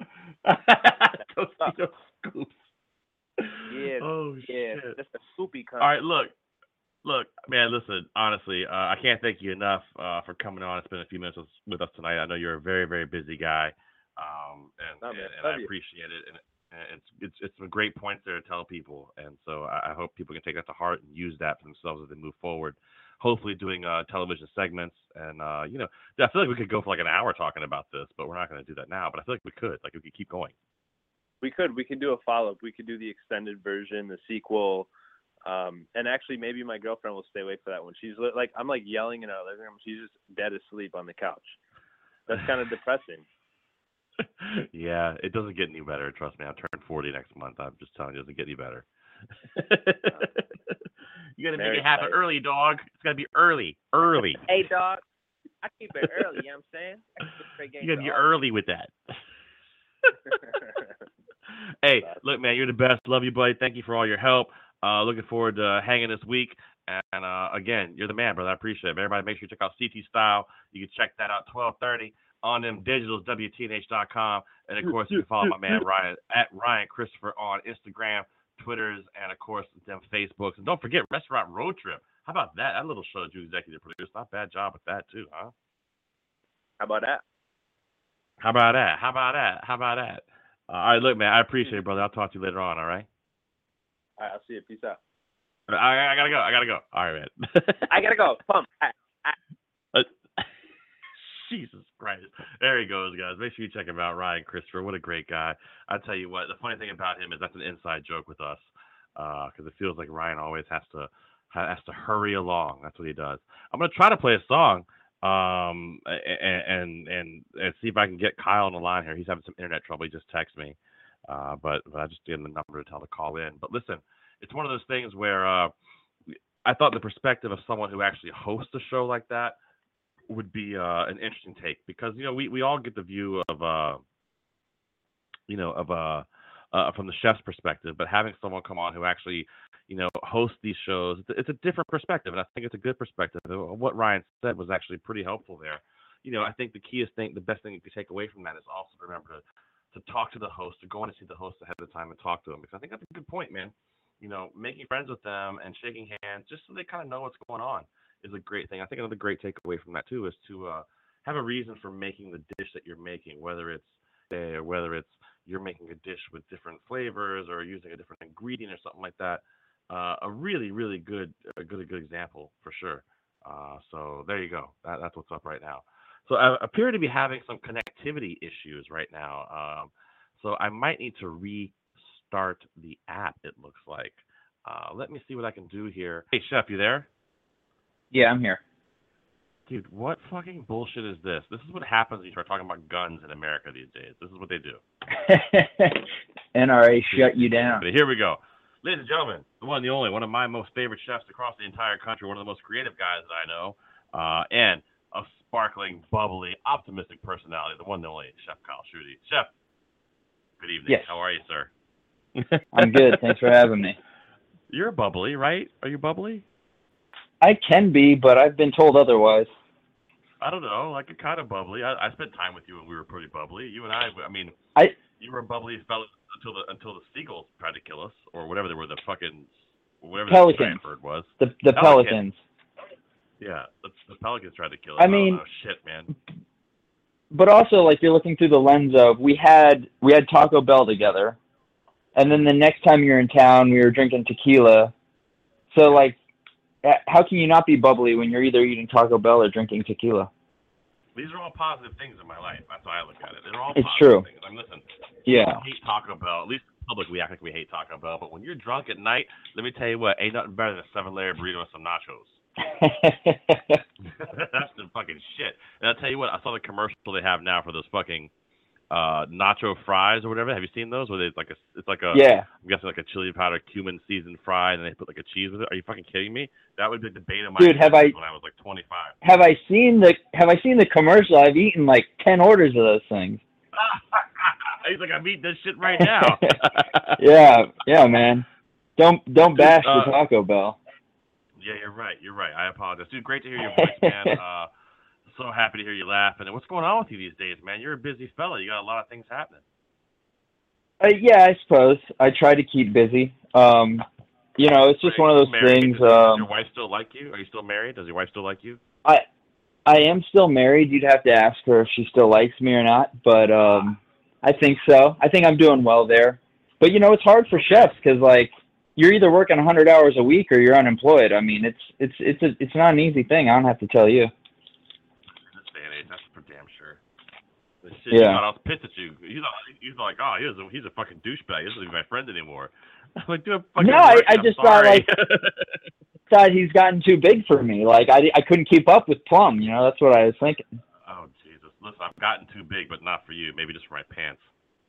Tostito scoops. Yeah. Oh Yeah. shit. That's the scoopy kind. All right, look, look, man. Listen, honestly, uh, I can't thank you enough uh, for coming on and spending a few minutes with, with us tonight. I know you're a very, very busy guy, um, and, Oh, and, man, and love I you. appreciate it. And, and it's it's it's some great points there to tell people, and so I, I hope people can take that to heart and use that for themselves as they move forward. Hopefully, doing uh, television segments, and uh, you know, I feel like we could go for like an hour talking about this, but we're not going to do that now. But I feel like we could, like, we could keep going. We could. We could do a follow up. We could do the extended version, the sequel. Um, and actually, maybe my girlfriend will stay awake for that one. She's li- like, I'm like yelling in our living room. She's just dead asleep on the couch. That's kind of depressing. Yeah, it doesn't get any better. Trust me, I'm turning forty next month. I'm just telling you, it doesn't get any better. You got to make Very it happen tight. early, dog. It's got to be early, early. Hey, dog. I keep it early. You know what I'm saying? I keep it straight game You got to to be all. early with that. Hey, look, man, you're the best. Love you, buddy. Thank you for all your help. Uh, looking forward to hanging this week. And uh, again, you're the man, brother. I appreciate it. But everybody, make sure you check out C T Style. You can check that out twelve thirty on them digitals, W T N H dot com. And of course, you can follow my man Ryan at Ryan Christopher on Instagram, Twitters, and of course, them Facebooks. And don't forget Restaurant Road Trip. How about that? That little show that you executive produced. Not a bad job with that, too, huh? How about that? How about that? How about that? How about that? Uh, all right, look, man, I appreciate it, brother. I'll talk to you later on, all right? All right, I'll see you. Peace out. I, I gotta go. I gotta go. All right, man. I gotta go. Pump. I, I, Uh, Jesus Christ. There he goes, guys. Make sure you check him out, Ryan Christopher. What a great guy. I tell you what, the funny thing about him is that's an inside joke with us, because uh, it feels like Ryan always has to has to hurry along. That's what he does. I'm gonna try to play a song, um, and and and, and see if I can get Kyle on the line here. He's having some internet trouble. He just texted me, uh, but but I just gave him the number to tell to call in. But listen, it's one of those things where uh, I thought the perspective of someone who actually hosts a show like that would be uh, an interesting take, because you know we, we all get the view of uh, you know of uh, uh, from the chef's perspective, but having someone come on who actually you know hosts these shows, it's a different perspective, and I think it's a good perspective. What Ryan said was actually pretty helpful there. You know, I think the keyest thing, the best thing you can take away from that is also to remember to to talk to the host, to go in and see the host ahead of time and talk to them, because I think that's a good point, man. You know, making friends with them and shaking hands just so they kind of know what's going on is a great thing. I think another great takeaway from that too is to uh, have a reason for making the dish that you're making, whether it's say, or whether it's you're making a dish with different flavors or using a different ingredient or something like that. Uh, a really, really good, a good, a good example for sure. Uh, so there you go. That, that's what's up right now. So I appear to be having some connectivity issues right now. Um, so I might need to restart the app. It looks like. Uh, let me see what I can do here. Hey, Chef, you there? Yeah, I'm here. Dude, what fucking bullshit is this? This is what happens when you start talking about guns in America these days. This is what they do. N R A shut you down. But here we go. Ladies and gentlemen, the one and the only, one of my most favorite chefs across the entire country, one of the most creative guys that I know, uh, and a sparkling, bubbly, optimistic personality, the one and only Chef Kyle Schutte. Chef, good evening. Yes. How are you, sir? I'm good. Thanks for having me. You're bubbly, right? Are you bubbly? I can be, but I've been told otherwise. I don't know, like you're kind of bubbly. I, I spent time with you and we were pretty bubbly. You and I, I mean, I you were a bubbly fellow until the until the seagulls tried to kill us, or whatever they were, the fucking whatever Pelicans. the giant bird was. The the Pelicans. Pelicans. Yeah, the, the pelicans tried to kill us. I mean, oh, shit, man. But also, like, you're looking through the lens of we had we had Taco Bell together, and then the next time you're in town, we were drinking tequila. So, like, how can you not be bubbly when you're either eating Taco Bell or drinking tequila? These are all positive things in my life. That's how I look at it. They're all It's positive true. things. I mean, listen, Yeah. I hate Taco Bell. At least in public, we act like we hate Taco Bell. But when you're drunk at night, let me tell you what, ain't nothing better than a seven-layer burrito and some nachos. That's the fucking shit. And I'll tell you what, I saw the commercial they have now for those fucking uh, nacho fries or whatever. Have you seen those? Where it's like a, it's like a, Yeah. I'm guessing like a chili powder cumin seasoned fry, and then they put like a cheese with it. Are you fucking kidding me? That would be the debate of my Dude, have I- when I was like twenty-five. Have I seen the Have I seen the commercial? I've eaten like ten orders of those things. He's like, I'm eating this shit right now. Yeah, yeah, man. Don't don't Dude, bash uh, the Taco Bell. Yeah, you're right. You're right. I apologize. Dude, great to hear your voice, man. Uh, so happy to hear you laugh. And what's going on with you these days, man? You're a busy fella. You got a lot of things happening. Uh, yeah, I suppose I try to keep busy. Um, you know, it's just Right. one of those Married? things. Does, does Um, your wife still like you? Are you still married? Does your wife still like you? I I am still married. You'd have to ask her if she still likes me or not, but um, I think so. I think I'm doing well there. But you know, it's hard for chefs because like you're either working one hundred hours a week or you're unemployed. I mean, it's it's it's a, it's not an easy thing. I don't have to tell you. In this day and age, that's for damn sure. The shit, Yeah. You thought I was pissed at you. He's like, he's like, oh, he's a, he's a fucking douchebag. He isn't even my friend anymore. I'm like, dude, I'm fucking No, I- working. I I'm just thought, sorry. like- Thought he's gotten too big for me. Like I, I couldn't keep up with Plum. You know, that's what I was thinking. Oh, Jesus. Listen, I've gotten too big, but not for you. Maybe just for my pants.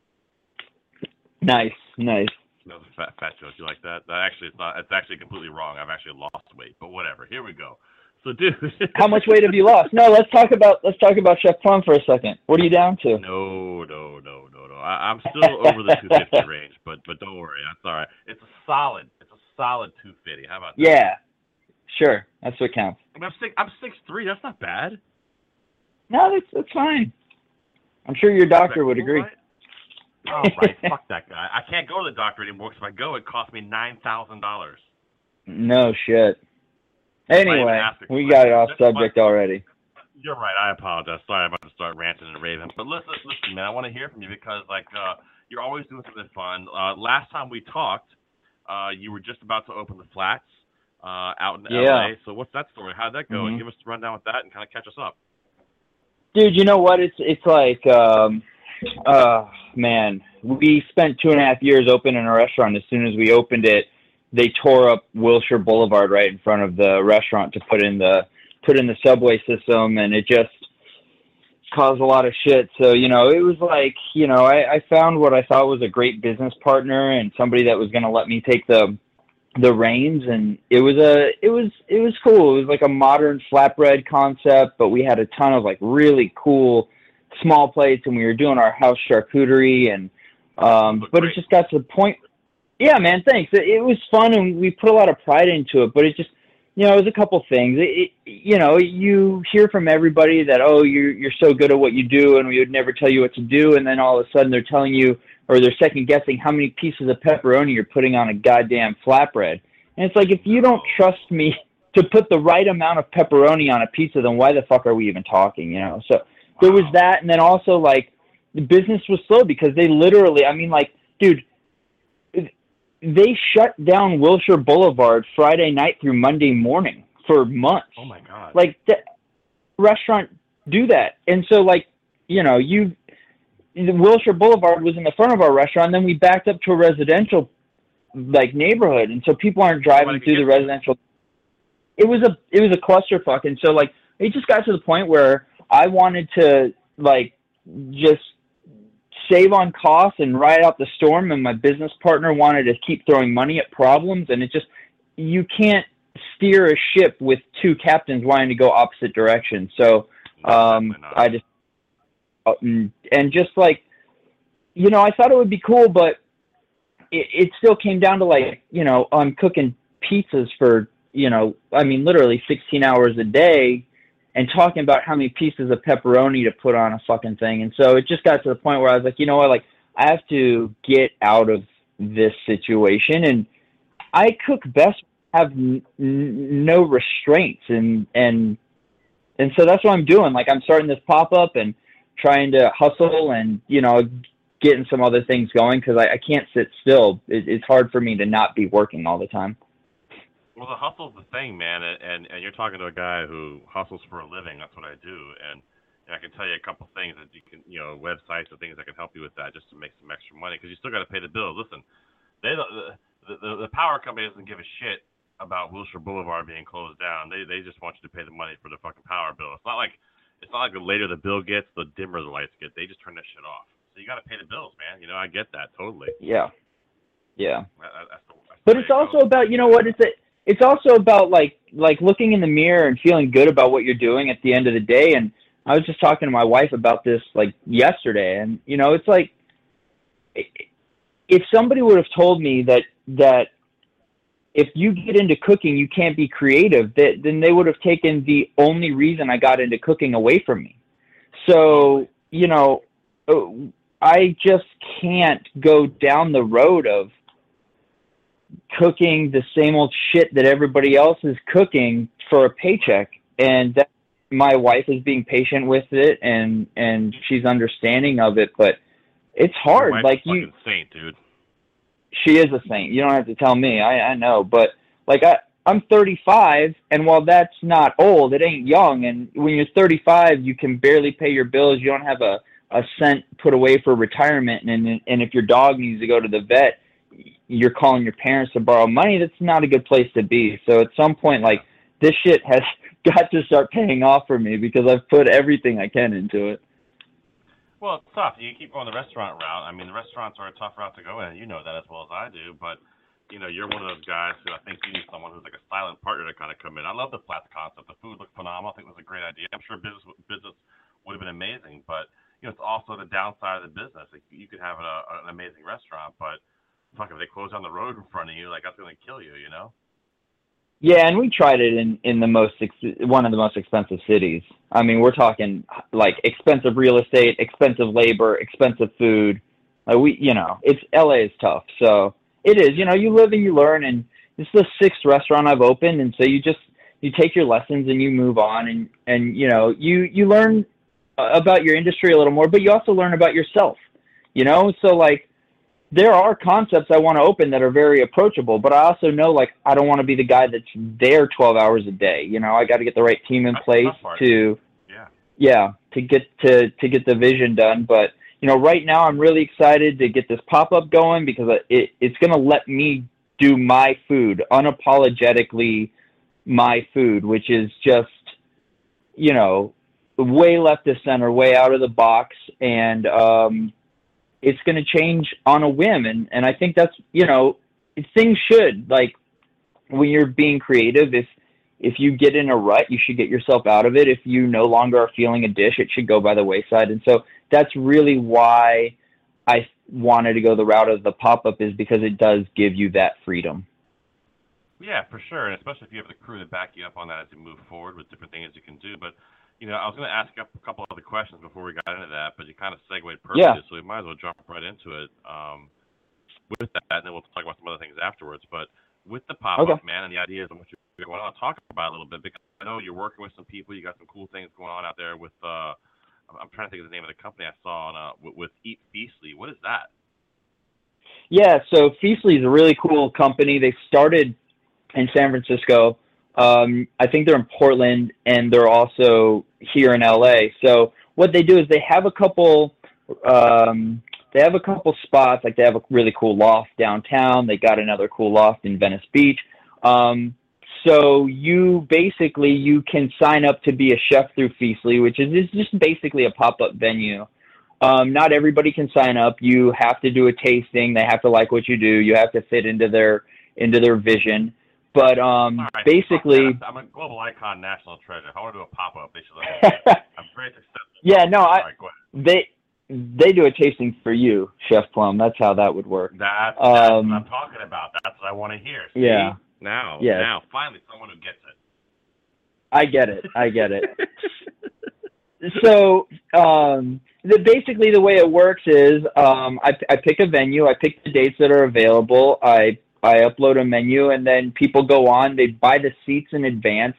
Nice, nice. That was a fat, fat joke. You like that? That actually, it's not. It's actually completely wrong. I've actually lost weight, but whatever. Here we go. So, dude. How much weight have you lost? No, let's talk about let's talk about Chef Plum for a second. What are you down to? No, no, no, no, no. I, I'm still over the two fifty range, but but don't worry. That's all right. It's a solid. It's a solid two fifty. How about that? Yeah, sure. That's what counts. I mean, I'm six. I'm six three. That's not bad. No, that's that's fine. I'm sure your doctor would agree. Right? Oh, right. Fuck that guy. I can't go to the doctor anymore because if I go, it costs me nine thousand dollars. No shit. Anyway, we got it off subject already. You're right. I apologize. Sorry, I'm about to start ranting and raving. But listen, listen, man. I want to hear from you because, like, uh, you're always doing something fun. Uh, last time we talked, uh, you were just about to open the flats. uh, out in Yeah. L A. So what's that story? How'd that go? Mhm. Give us a rundown with that and kind of catch us up. Dude, you know what? It's it's like, um, uh, man, we spent two and a half years opening a restaurant. As soon as we opened it, they tore up Wilshire Boulevard right in front of the restaurant to put in the put in the subway system, and it just caused a lot of shit. So, you know, it was like, you know, I, I found what I thought was a great business partner and somebody that was going to let me take the the reins, and it was a it was it was cool. It was like a modern flatbread concept, but we had a ton of like really cool small plates, and we were doing our house charcuterie, and um but it just got to the point. Yeah, man, thanks. It, it was fun, and we put a lot of pride into it, but it just, you know, it was a couple things. It, it, you know, you hear from everybody that, oh, you're you're so good at what you do, and we would never tell you what to do, and then all of a sudden they're telling you, or they're second guessing how many pieces of pepperoni you're putting on a goddamn flatbread. And it's like, if you don't trust me to put the right amount of pepperoni on a pizza, then why the fuck are we even talking, you know? So there was that, and then also, like, the business was slow because they literally, I mean, like, dude, they shut down Wilshire Boulevard Friday night through Monday morning for months. Oh, my God. Like, the restaurant do that. And so, like, you know, you... Wilshire Boulevard was in the front of our restaurant, and then we backed up to a residential like neighborhood, and so people aren't driving through the residential. It was a it was a clusterfuck, and so like it just got to the point where I wanted to like just save on costs and ride out the storm, and my business partner wanted to keep throwing money at problems, and it just, you can't steer a ship with two captains wanting to go opposite directions. So um, I just. And just like, you know, I thought it would be cool, but it, it still came down to like, you know, I'm cooking pizzas for, you know, I mean, literally sixteen hours a day and talking about how many pieces of pepperoni to put on a fucking thing. And so it just got to the point where I was like, you know what, like I have to get out of this situation, and I cook best, have n- n- no restraints. And, and, and so that's what I'm doing. Like I'm starting this pop-up and trying to hustle and, you know, getting some other things going because I, I can't sit still. It, it's hard for me to not be working all the time. Well, the hustle's the thing, man, and and you're talking to a guy who hustles for a living. That's what I do, and, and I can tell you a couple things that you can, you know, websites or things that can help you with that just to make some extra money because you still got to pay the bills. Listen, they the, the the power company doesn't give a shit about Wilshire Boulevard being closed down. They they just want you to pay the money for the fucking power bill. It's not like It's not like the later the bill gets, the dimmer the lights get. They just turn that shit off. So you got to pay the bills, man. You know, I get that totally. Yeah, yeah. That, that's the, that's but it's also about, you know what? It's a, it's also about like like looking in the mirror and feeling good about what you're doing at the end of the day. And I was just talking to my wife about this like yesterday, and you know, it's like if somebody would have told me that that. if you get into cooking, you can't be creative, that, then they would have taken the only reason I got into cooking away from me. So, you know, I just can't go down the road of cooking the same old shit that everybody else is cooking for a paycheck. And that, my wife is being patient with it, and, and she's understanding of it, but it's hard. Your wife's like a you, fucking saint, dude. She is a saint. You don't have to tell me. I, I know. But, like, I, I'm thirty-five, and while that's not old, it ain't young. And when you're thirty-five, you can barely pay your bills. You don't have a, a cent put away for retirement. And, and if your dog needs to go to the vet, you're calling your parents to borrow money. That's not a good place to be. So at some point, like, this shit has got to start paying off for me because I've put everything I can into it. Well, it's tough. You keep going the restaurant route. I mean, the restaurants are a tough route to go in. You know that as well as I do. But, you know, you're one of those guys who I think you need someone who's like a silent partner to kind of come in. I love the flats concept. The food looked phenomenal. I think it was a great idea. I'm sure business business would have been amazing. But, you know, it's also the downside of the business. Like, you could have a, an amazing restaurant, but fuck, if they close down the road in front of you, like, that's going to kill you, you know? Yeah, and we tried it in, in the most ex- one of the most expensive cities. I mean, we're talking like expensive real estate, expensive labor, expensive food. Like we, you know, it's L A is tough, so it is. You know, you live and you learn, and this is the sixth restaurant I've opened, and so you just you take your lessons and you move on, and and you know, you you learn about your industry a little more, but you also learn about yourself. You know, so like there are concepts I want to open that are very approachable, but I also know, like, I don't want to be the guy that's there twelve hours a day. You know, I got to get the right team in That's place the tough part. to, Yeah. yeah, to get to, to get the vision done. But, you know, right now I'm really excited to get this pop-up going because it, it's going to let me do my food, unapologetically my food, which is just, you know, way left of center, way out of the box. And, um, it's going to change on a whim. And, and I think that's, you know, things should, like, when you're being creative, if, if you get in a rut, you should get yourself out of it. If you no longer are feeling a dish, it should go by the wayside. And so that's really why I wanted to go the route of the pop-up, is because it does give you that freedom. Yeah, for sure, and especially if you have the crew to back you up on that as you move forward with different things you can do. But, you know, I was going to ask a couple other questions before we got into that, but you kind of segued perfectly, Yeah. so we might as well jump right into it um, with that, and then we'll talk about some other things afterwards. But with the pop-up, Okay. man, and the ideas and what you're going on, talk about it a little bit, because I know you're working with some people. You got some cool things going on out there with, uh, I'm trying to think of the name of the company I saw on, uh, with, with Eat Feastly. What is that? Yeah, so Feastly is a really cool company. They started in San Francisco. Um, I think they're in Portland, and they're also here in L A. So what they do is they have a couple, um, they have a couple spots. Like, they have a really cool loft downtown. They got another cool loft in Venice Beach. Um, so you basically, you can sign up to be a chef through Feastly, which is, is just basically a pop-up venue. Um, not everybody can sign up. You have to do a tasting. They have to like what you do. You have to fit into their, into their vision. But um, All right, basically, I'm a global icon, national treasure. If I want to do a pop-up, they should let me do it. I'm very successful. yeah, no, All I, right, go ahead. they they do a tasting for you, Chef Plum. That's how that would work. That's, that's Um, what I'm talking about. That's what I want to hear. See? Yeah. Now, Yes. now, finally, someone who gets it. I get it. I get it. So um, the, basically the way it works is um, I, I pick a venue. I pick the dates that are available. I I upload a menu, and then people go on. They buy the seats in advance,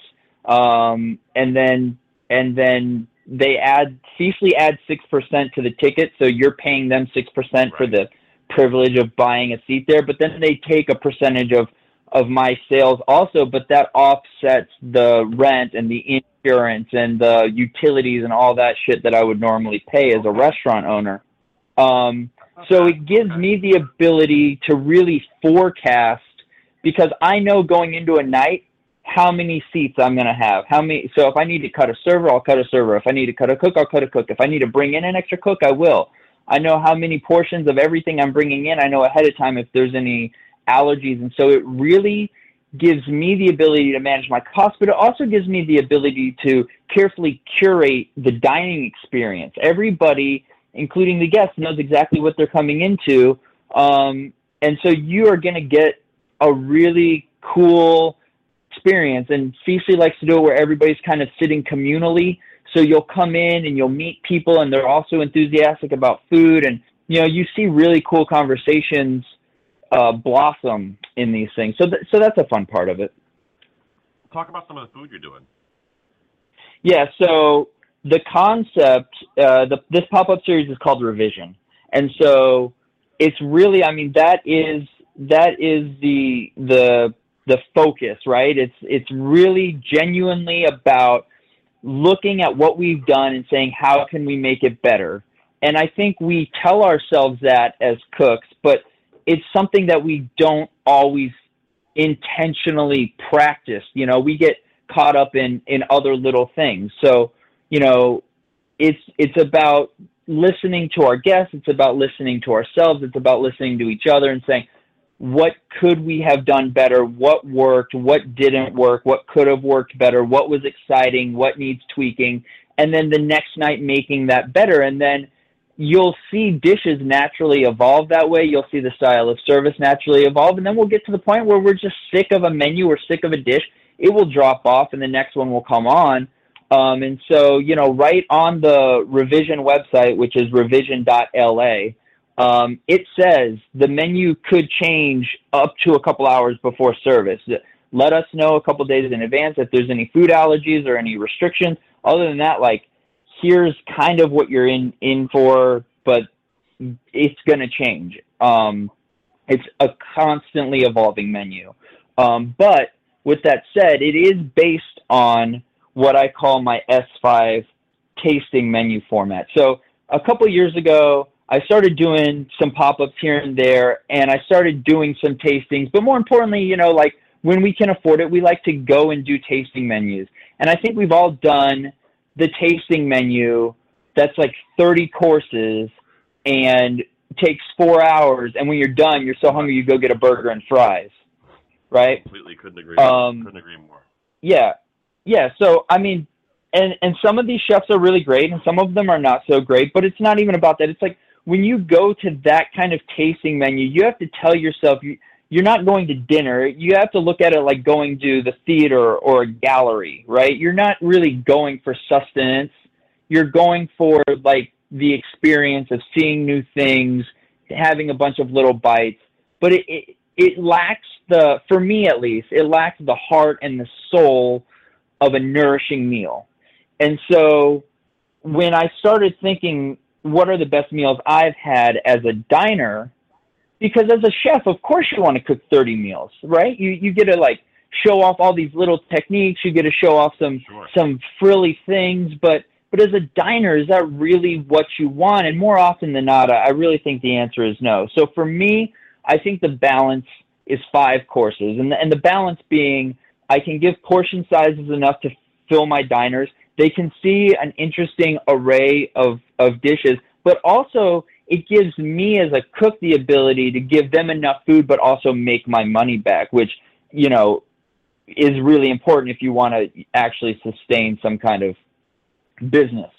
um, and then and then they add Feastly adds six percent to the ticket, so you're paying them six percent for Right. the privilege of buying a seat there. But then they take a percentage of of my sales also, but that offsets the rent and the insurance and the utilities and all that shit that I would normally pay as a restaurant owner. Um, so it gives me the ability to really forecast, because I know going into a night how many seats I'm going to have. How many? So if I need to cut a server, I'll cut a server. If I need to cut a cook, I'll cut a cook. If I need to bring in an extra cook, I will. I know how many portions of everything I'm bringing in. I know ahead of time if there's any allergies. And so it really gives me the ability to manage my costs, but it also gives me the ability to carefully curate the dining experience. Everybody, including the guests, knows exactly what they're coming into. Um, and so you are going to get a really cool experience. And Feastly likes to do it where everybody's kind of sitting communally. So you'll come in and you'll meet people, and they're also enthusiastic about food. And, you know, you see really cool conversations uh, blossom in these things. So, th- so that's a fun part of it. Talk about some of the food you're doing. Yeah. So the concept, uh, the, this pop-up series is called Revision. And so it's really, I mean, that is, that is the, the, the focus, right? It's, it's really genuinely about looking at what we've done and saying, how can we make it better? And I think we tell ourselves that as cooks, but it's something that we don't always intentionally practice. You know, we get caught up in, in other little things. So, you know, it's, it's about listening to our guests. It's about listening to ourselves. It's about listening to each other and saying, what could we have done better? What worked? What didn't work? What could have worked better? What was exciting? What needs tweaking? And then the next night making that better. And then you'll see dishes naturally evolve that way. You'll see the style of service naturally evolve. And then we'll get to the point where we're just sick of a menu or sick of a dish. It will drop off and the next one will come on. Um, and so, you know, right on the Revision website, which is revision dot L A, um, it says the menu could change up to a couple hours before service. Let us know a couple days in advance if there's any food allergies or any restrictions. Other than that, like, here's kind of what you're in, in for, but it's going to change. Um, it's a constantly evolving menu. Um, but with that said, it is based on what I call my S five tasting menu format. So a couple years ago, I started doing some pop-ups here and there, and I started doing some tastings. But more importantly, you know, like when we can afford it, we like to go and do tasting menus. And I think we've all done the tasting menu that's like thirty courses and takes four hours. And when you're done, you're so hungry, you go get a burger and fries, right? Completely couldn't agree. Um, couldn't agree more. Yeah. Yeah. So, I mean, and, and some of these chefs are really great and some of them are not so great, but it's not even about that. It's like, when you go to that kind of tasting menu, you have to tell yourself you, you're not going to dinner. You have to look at it like going to the theater or a gallery, right? You're not really going for sustenance. You're going for like the experience of seeing new things, having a bunch of little bites. But it, it, it lacks the, for me at least, it lacks the heart and the soul of a nourishing meal. And so when I started thinking, what are the best meals I've had as a diner? Because as a chef, of course you want to cook thirty meals, right? You you get to like show off all these little techniques. You get to show off some Sure. some frilly things. But but as a diner, is that really what you want? And more often than not, I really think the answer is no. So for me, I think the balance is five courses. And the, and the balance being I can give portion sizes enough to fill my diners. They can see an interesting array of, of dishes, but also it gives me as a cook the ability to give them enough food, but also make my money back, which, you know, is really important if you want to actually sustain some kind of business.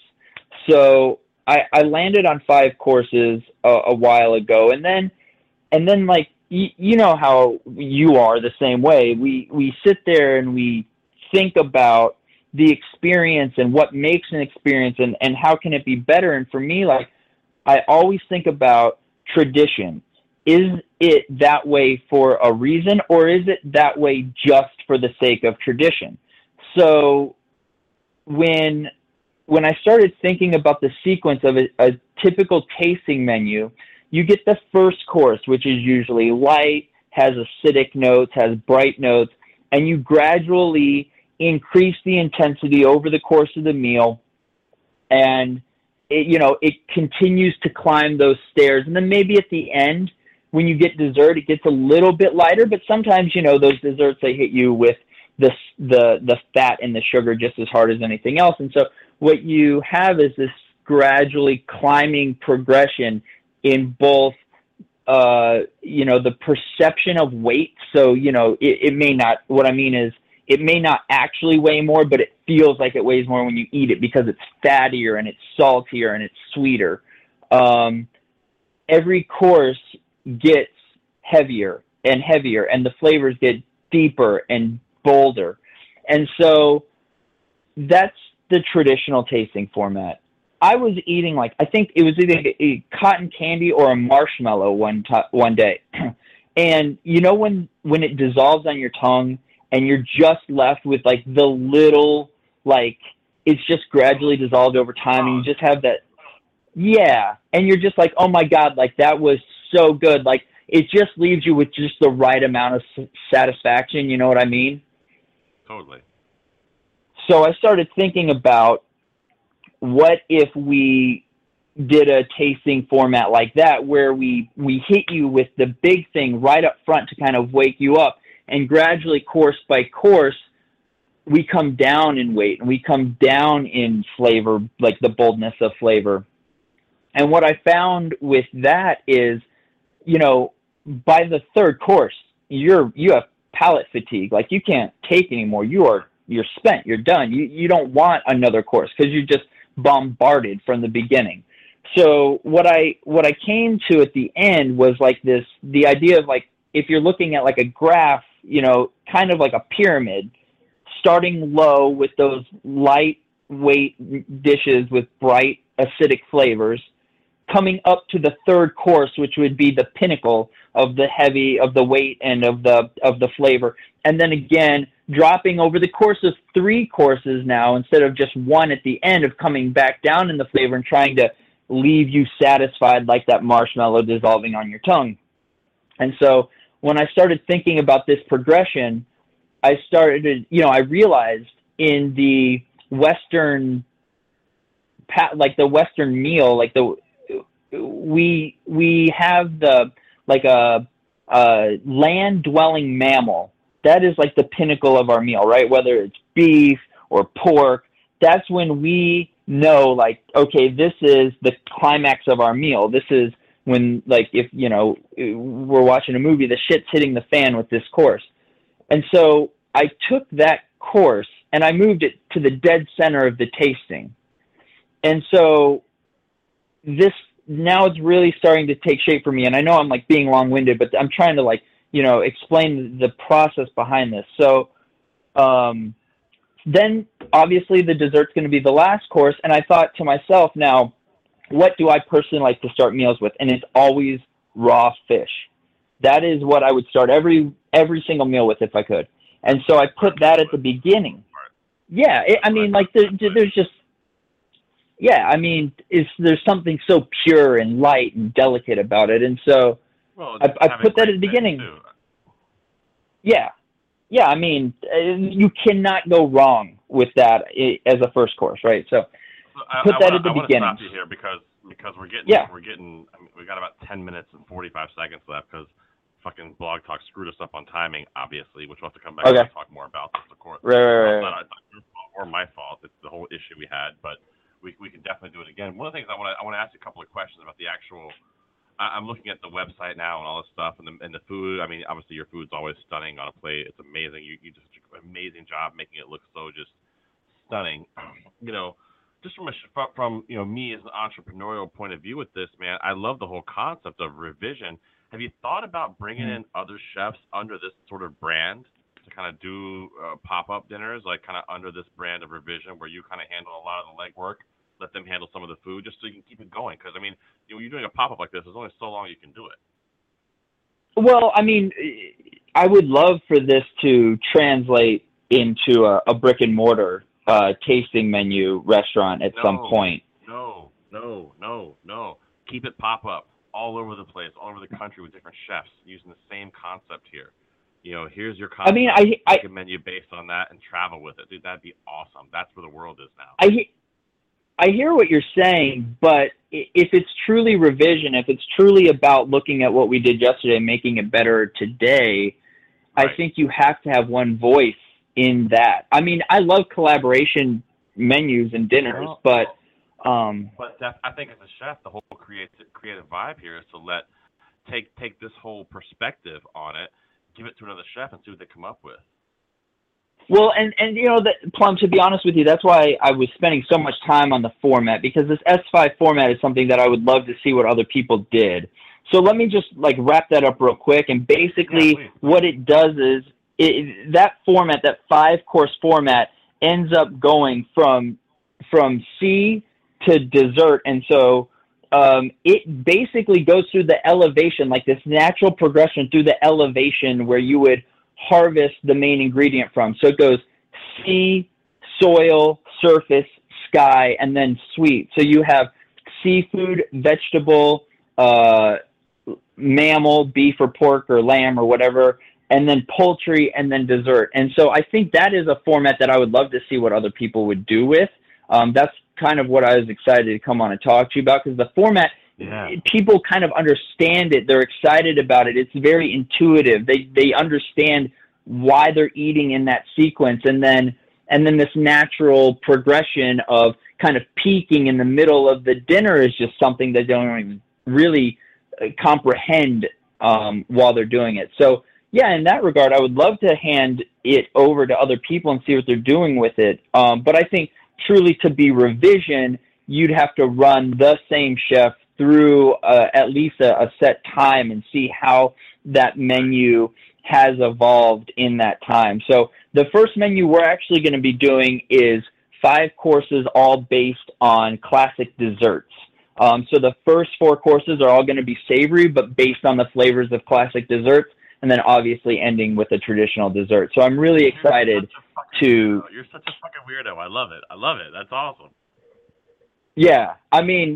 So I, I landed on five courses a, a while ago. And then, and then like, you, you know how you are the same way. We, we sit there and we think about the experience and what makes an experience and, and how can it be better. And for me, like, I always think about tradition. Is it that way for a reason, or is it that way just for the sake of tradition? So when, when I started thinking about the sequence of a, a typical tasting menu, you get the first course, which is usually light, has acidic notes, has bright notes, and you gradually increase the intensity over the course of the meal, and it, you know, it continues to climb those stairs. And then maybe at the end, when you get dessert, it gets a little bit lighter, but sometimes, you know, those desserts, they hit you with the, the, the fat and the sugar just as hard as anything else. And so what you have is this gradually climbing progression in both, uh, you know, the perception of weight. So, you know, it, it may not, what I mean is, it may not actually weigh more, but it feels like it weighs more when you eat it because it's fattier and it's saltier and it's sweeter. Um, every course gets heavier and heavier, and the flavors get deeper and bolder. And so that's the traditional tasting format. I was eating like, I think it was either a cotton candy or a marshmallow one t- one day. And you know when, when it dissolves on your tongue, and you're just left with like the little, like, it's just gradually dissolved over time, and you just have that, yeah, and you're just like, oh my God, like that was so good. Like it just leaves you with just the right amount of satisfaction, you know what I mean? Totally. So I started thinking about what if we did a tasting format like that, where we, we hit you with the big thing right up front to kind of wake you up. And gradually, course by course, we come down in weight and we come down in flavor, like the boldness of flavor. And what I found with that is, you know, by the third course, you're you have palate fatigue. Like you can't take anymore. You are you're spent. You're done. You you don't want another course because you're just bombarded from the beginning. So what I what I came to at the end was like this: the idea of like, if you're looking at like a graph, you know, kind of like a pyramid, starting low with those lightweight dishes with bright acidic flavors, coming up to the third course, which would be the pinnacle of the heavy, of the weight and of the of the flavor, and then again dropping over the course of three courses now, instead of just one at the end, of coming back down in the flavor and trying to leave you satisfied like that marshmallow dissolving on your tongue. And so when I started thinking about this progression, I started, you know, I realized in the Western, like the Western meal, like the, we, we have the, like a, a land dwelling mammal. That is like the pinnacle of our meal, right? Whether it's beef or pork, that's when we know, like, okay, this is the climax of our meal. This is when, like, if, you know, we're watching a movie, the shit's hitting the fan with this course. And so I took that course and I moved it to the dead center of the tasting. And so this, now it's really starting to take shape for me. And I know I'm like being long-winded, but I'm trying to like, you know, explain the process behind this. So um, then obviously the dessert's going to be the last course. And I thought to myself, now, what do I personally like to start meals with? And it's always raw fish. That is what I would start every every single meal with if I could. And so I put that at the beginning. Yeah, it, I mean, like there, there's just, yeah, I mean, is there's something so pure and light and delicate about it. And so well, I, I put that at the beginning. Too. Yeah, yeah, I mean, you cannot go wrong with that as a first course, right? So I, put I that wanna, at the I beginning. I want to stop you here because because we're getting yeah. we're getting I mean, we got about ten minutes and forty-five seconds left because fucking Blog Talk screwed us up on timing, obviously, which we'll have to come back okay. and talk more about this, of course. Right, right, right. It's not, it's not your fault or my fault. It's the whole issue we had, but we we can definitely do it again. One of the things I want to I want to ask you a couple of questions about the actual. I, I'm looking at the website now and all this stuff and the and the food. I mean, obviously your food's always stunning on a plate. It's amazing. You you just do an amazing job making it look so just stunning. You know. Just from a from you know me as an entrepreneurial point of view with this, man, I love the whole concept of revision. Have you thought about bringing in other chefs under this sort of brand to kind of do uh, pop-up dinners, like kind of under this brand of revision, where you kind of handle a lot of the legwork, let them handle some of the food, just so you can keep it going? Because I mean, you know, when you're doing a pop-up like this, there's only so long you can do it. Well, I mean, I would love for this to translate into a, a brick and mortar uh tasting menu restaurant at no, some point. No, no, no, no. Keep it pop up all over the place, all over the country with different chefs using the same concept here. You know, here's your concept. I mean, I, I make a menu based on that and travel with it. Dude, that'd be awesome. That's where the world is now. I I hear what you're saying, but if it's truly revision, if it's truly about looking at what we did yesterday and making it better today, right. I think you have to have one voice in that. I mean, I love collaboration menus and dinners, well, but um, but that, I think as a chef, the whole creative creative vibe here is to let take take this whole perspective on it, give it to another chef, and see what they come up with. Well, and and you know, that, Plum, to be honest with you, that's why I was spending so much time on the format, because this S five format is something that I would love to see what other people did. So let me just like wrap that up real quick, and basically yeah, please, please. What it does is. It, that format, that five-course format, ends up going from from C to dessert, and so um, it basically goes through the elevation, like this natural progression through the elevation where you would harvest the main ingredient from. So it goes sea, soil, surface, sky, and then sweet. So you have seafood, vegetable, uh, mammal, beef or pork or lamb or whatever, and then poultry, and then dessert. And so I think that is a format that I would love to see what other people would do with. Um, that's kind of what I was excited to come on and talk to you about, because the format, yeah. people kind of understand it. They're excited about it. It's very intuitive. They they understand why they're eating in that sequence, and then and then this natural progression of kind of peaking in the middle of the dinner is just something that they don't even really comprehend um, while they're doing it. So yeah, in that regard, I would love to hand it over to other people and see what they're doing with it. Um, but I think truly to be revision, you'd have to run the same chef through uh, at least a, a set time and see how that menu has evolved in that time. So the first menu we're actually going to be doing is five courses all based on classic desserts. Um, so the first four courses are all going to be savory, but based on the flavors of classic desserts, and then obviously ending with a traditional dessert. So I'm really excited to... Weirdo. You're such a fucking weirdo. I love it. I love it. That's awesome. Yeah. I mean,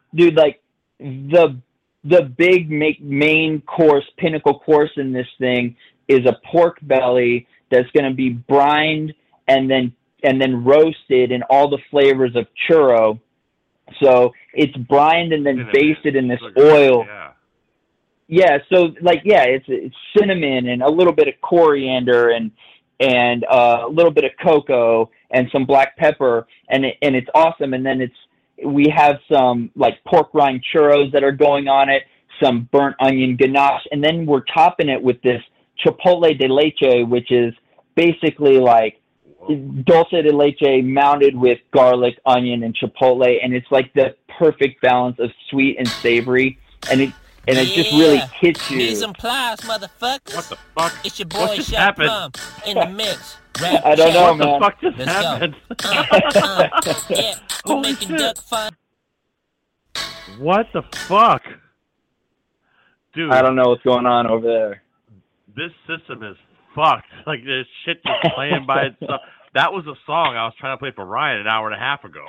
dude, like the the big make, main course, pinnacle course in this thing is a pork belly that's going to be brined and then and then roasted in all the flavors of churro. So it's brined and then Cinnamon, basted in this sugar, oil. Yeah. Yeah, so like yeah, it's, it's cinnamon and a little bit of coriander and and uh, a little bit of cocoa and some black pepper, and it, and it's awesome. And then it's we have some like pork rind churros that are going on it, some burnt onion ganache, and then we're topping it with this chipotle de leche, which is basically like dulce de leche mounted with garlic, onion, and chipotle, and it's like the perfect balance of sweet and savory, and it and it just really hits you. Mise en place, motherfuckers. What the fuck? It's your What boy just Chef happened? Plum in the mix. Rap I don't chat. know, What the man. fuck just Let's go. happened? Uh, uh, yeah, we're Holy making shit. duck fun. What the fuck? Dude, I don't know what's going on over there. this system is fucked. Like, this shit just playing by itself. That was a song I was trying to play for Ryan an hour and a half ago.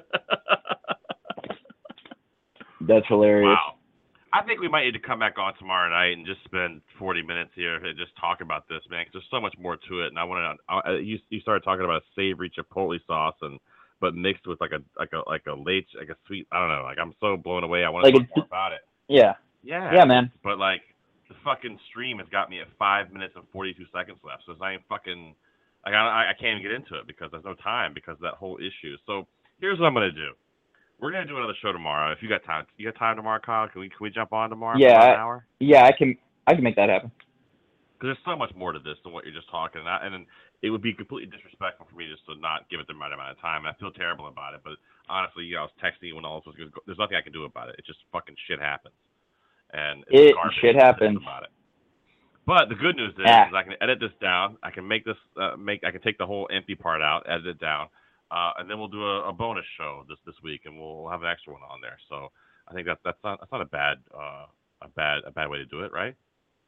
That's hilarious. Wow. I think we might need to come back on tomorrow night and just spend forty minutes here and just talk about this, man, because there's so much more to it. And I want to. You you started talking about a savory chipotle sauce, and but mixed with like a like a like a late like a sweet. I don't know. Like I'm so blown away. I want to Like talk a- more about it. Yeah. Yeah. Yeah, man. But like the fucking stream has got me at five minutes and forty-two seconds left, so it's not even fucking. Like I I can't even get into it because there's no time because of that whole issue. So here's what I'm gonna do. We're gonna do another show tomorrow. If you got time, you got time tomorrow, Kyle? Can we can we jump on tomorrow? Yeah, for about I- an hour. Yeah, I can I can make that happen. Because there's so much more to this than what you're just talking, and, I, and it would be completely disrespectful for me just to not give it the right amount of time. And I feel terrible about it, but honestly, you know, I was texting you when all this was going. There's nothing I can do about it. It just fucking shit happens, and it's It garbage. shit I'm pissed happens. about it. But the good news is, Ah. is I can edit this down. I can make this uh, make. I can take the whole empty part out, edit it down, uh, and then we'll do a, a bonus show this this week, and we'll have an extra one on there. So I think that that's not that's not a bad uh, a bad a bad way to do it, right?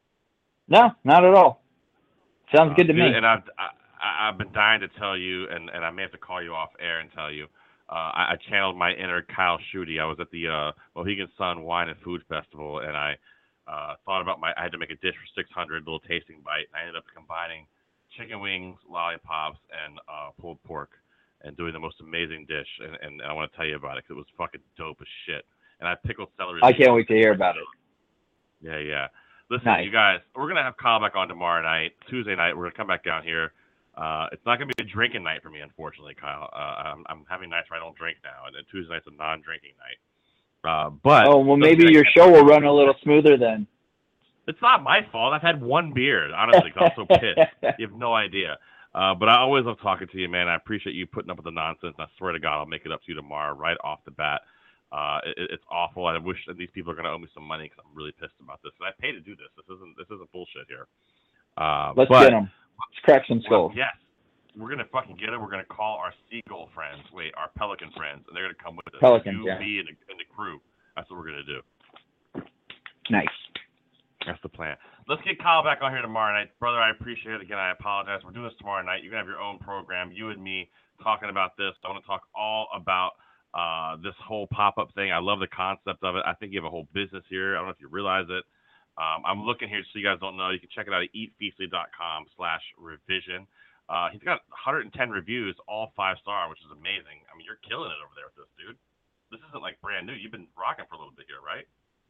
No, not at all. Sounds Uh, good to dude, me. And I've I, I've been dying to tell you, and, and I may have to call you off air and tell you. Uh, I, I channeled my inner Kyle Schutte. I was at the uh, Mohegan Sun Wine and Food Festival, and I uh, thought about my. I had to make a dish for six hundred, little tasting bite. And I ended up combining chicken wings, lollipops, and uh, pulled pork, and doing the most amazing dish. And, and I want to tell you about it because it was fucking dope as shit. And I pickled celery. I leaves. can't wait to hear about it. Yeah, yeah. Listen, Nice. you guys, we're going to have Kyle back on tomorrow night. Tuesday night, we're going to come back down here. Uh, it's not going to be a drinking night for me, unfortunately, Kyle. Uh, I'm, I'm having nights where I don't drink now, and then Tuesday night's a non-drinking night. Uh, but Oh, well, doesn't maybe mean I your can't show talk will about run it. a little smoother then. It's not my fault. I've had one beer, honestly, 'cause I'm so pissed. You have no idea. Uh, but I always love talking to you, man. I appreciate you putting up with the nonsense. I swear to God, I'll make it up to you tomorrow right off the bat. Uh, it, it's awful. I wish that these people are going to owe me some money because I'm really pissed about this. And I pay to do this. This isn't this isn't bullshit here. Uh, Let's but, get them. Let's crack some well, skulls. yes, we're gonna fucking get it. We're gonna call our seagull friends. Wait, our pelican friends, and they're gonna come with us. Pelicans, you, yeah. me, and the, and the crew. That's what we're gonna do. Nice. That's the plan. Let's get Kyle back on here tomorrow night. Brother, I appreciate it. Again, I apologize. We're doing this tomorrow night. You're going to have your own program, you and me, talking about this. I want to talk all about uh, this whole pop-up thing. I love the concept of it. I think you have a whole business here. I don't know if you realize it. Um, I'm looking here so you guys don't know. You can check it out at eatfeastly.com slash revision. Uh, he's got one hundred ten reviews, all five-star, which is amazing. I mean, you're killing it over there with this, dude. This isn't like brand new. You've been rocking for a little bit here, right?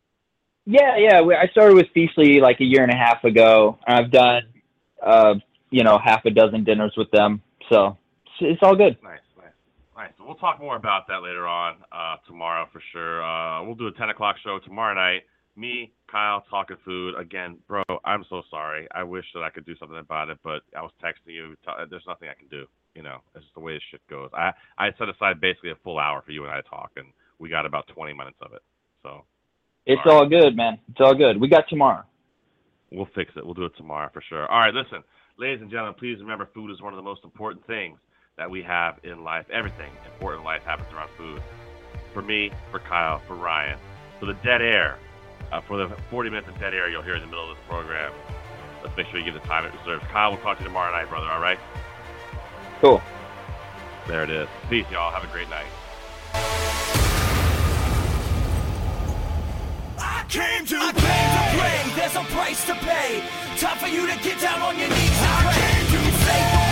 Yeah, yeah. we- I started with Feastly like a year and a half ago. I've done, uh, you know, half a dozen dinners with them. So it's, it's all good. Nice, nice, nice. So we'll talk more about that later on uh, tomorrow for sure. Uh, we'll do a ten o'clock show tomorrow night. Me, Kyle, talking food. Again, bro, I'm so sorry. I wish that I could do something about it, but I was texting you. T- there's nothing I can do. You know, it's just the way this shit goes. I, I set aside basically a full hour for you and I to talk, and we got about twenty minutes of it. So It's Sorry. all good, man. It's all good. We got tomorrow. we'll fix it. We'll do it tomorrow for sure. All right, listen, ladies and gentlemen, please remember food is one of the most important things that we have in life. Everything important in life happens around food. For me, for Kyle, for Ryan, for the dead air, uh, for the forty minutes of dead air you'll hear in the middle of this program. Let's make sure you give the time it deserves. Kyle, we'll talk to you tomorrow night, brother, all right? Cool. There it is. Peace, y'all. Have a great night. came to I play. came to play. There's a price to pay. Time for you to get down on your knees and pray. I came to save the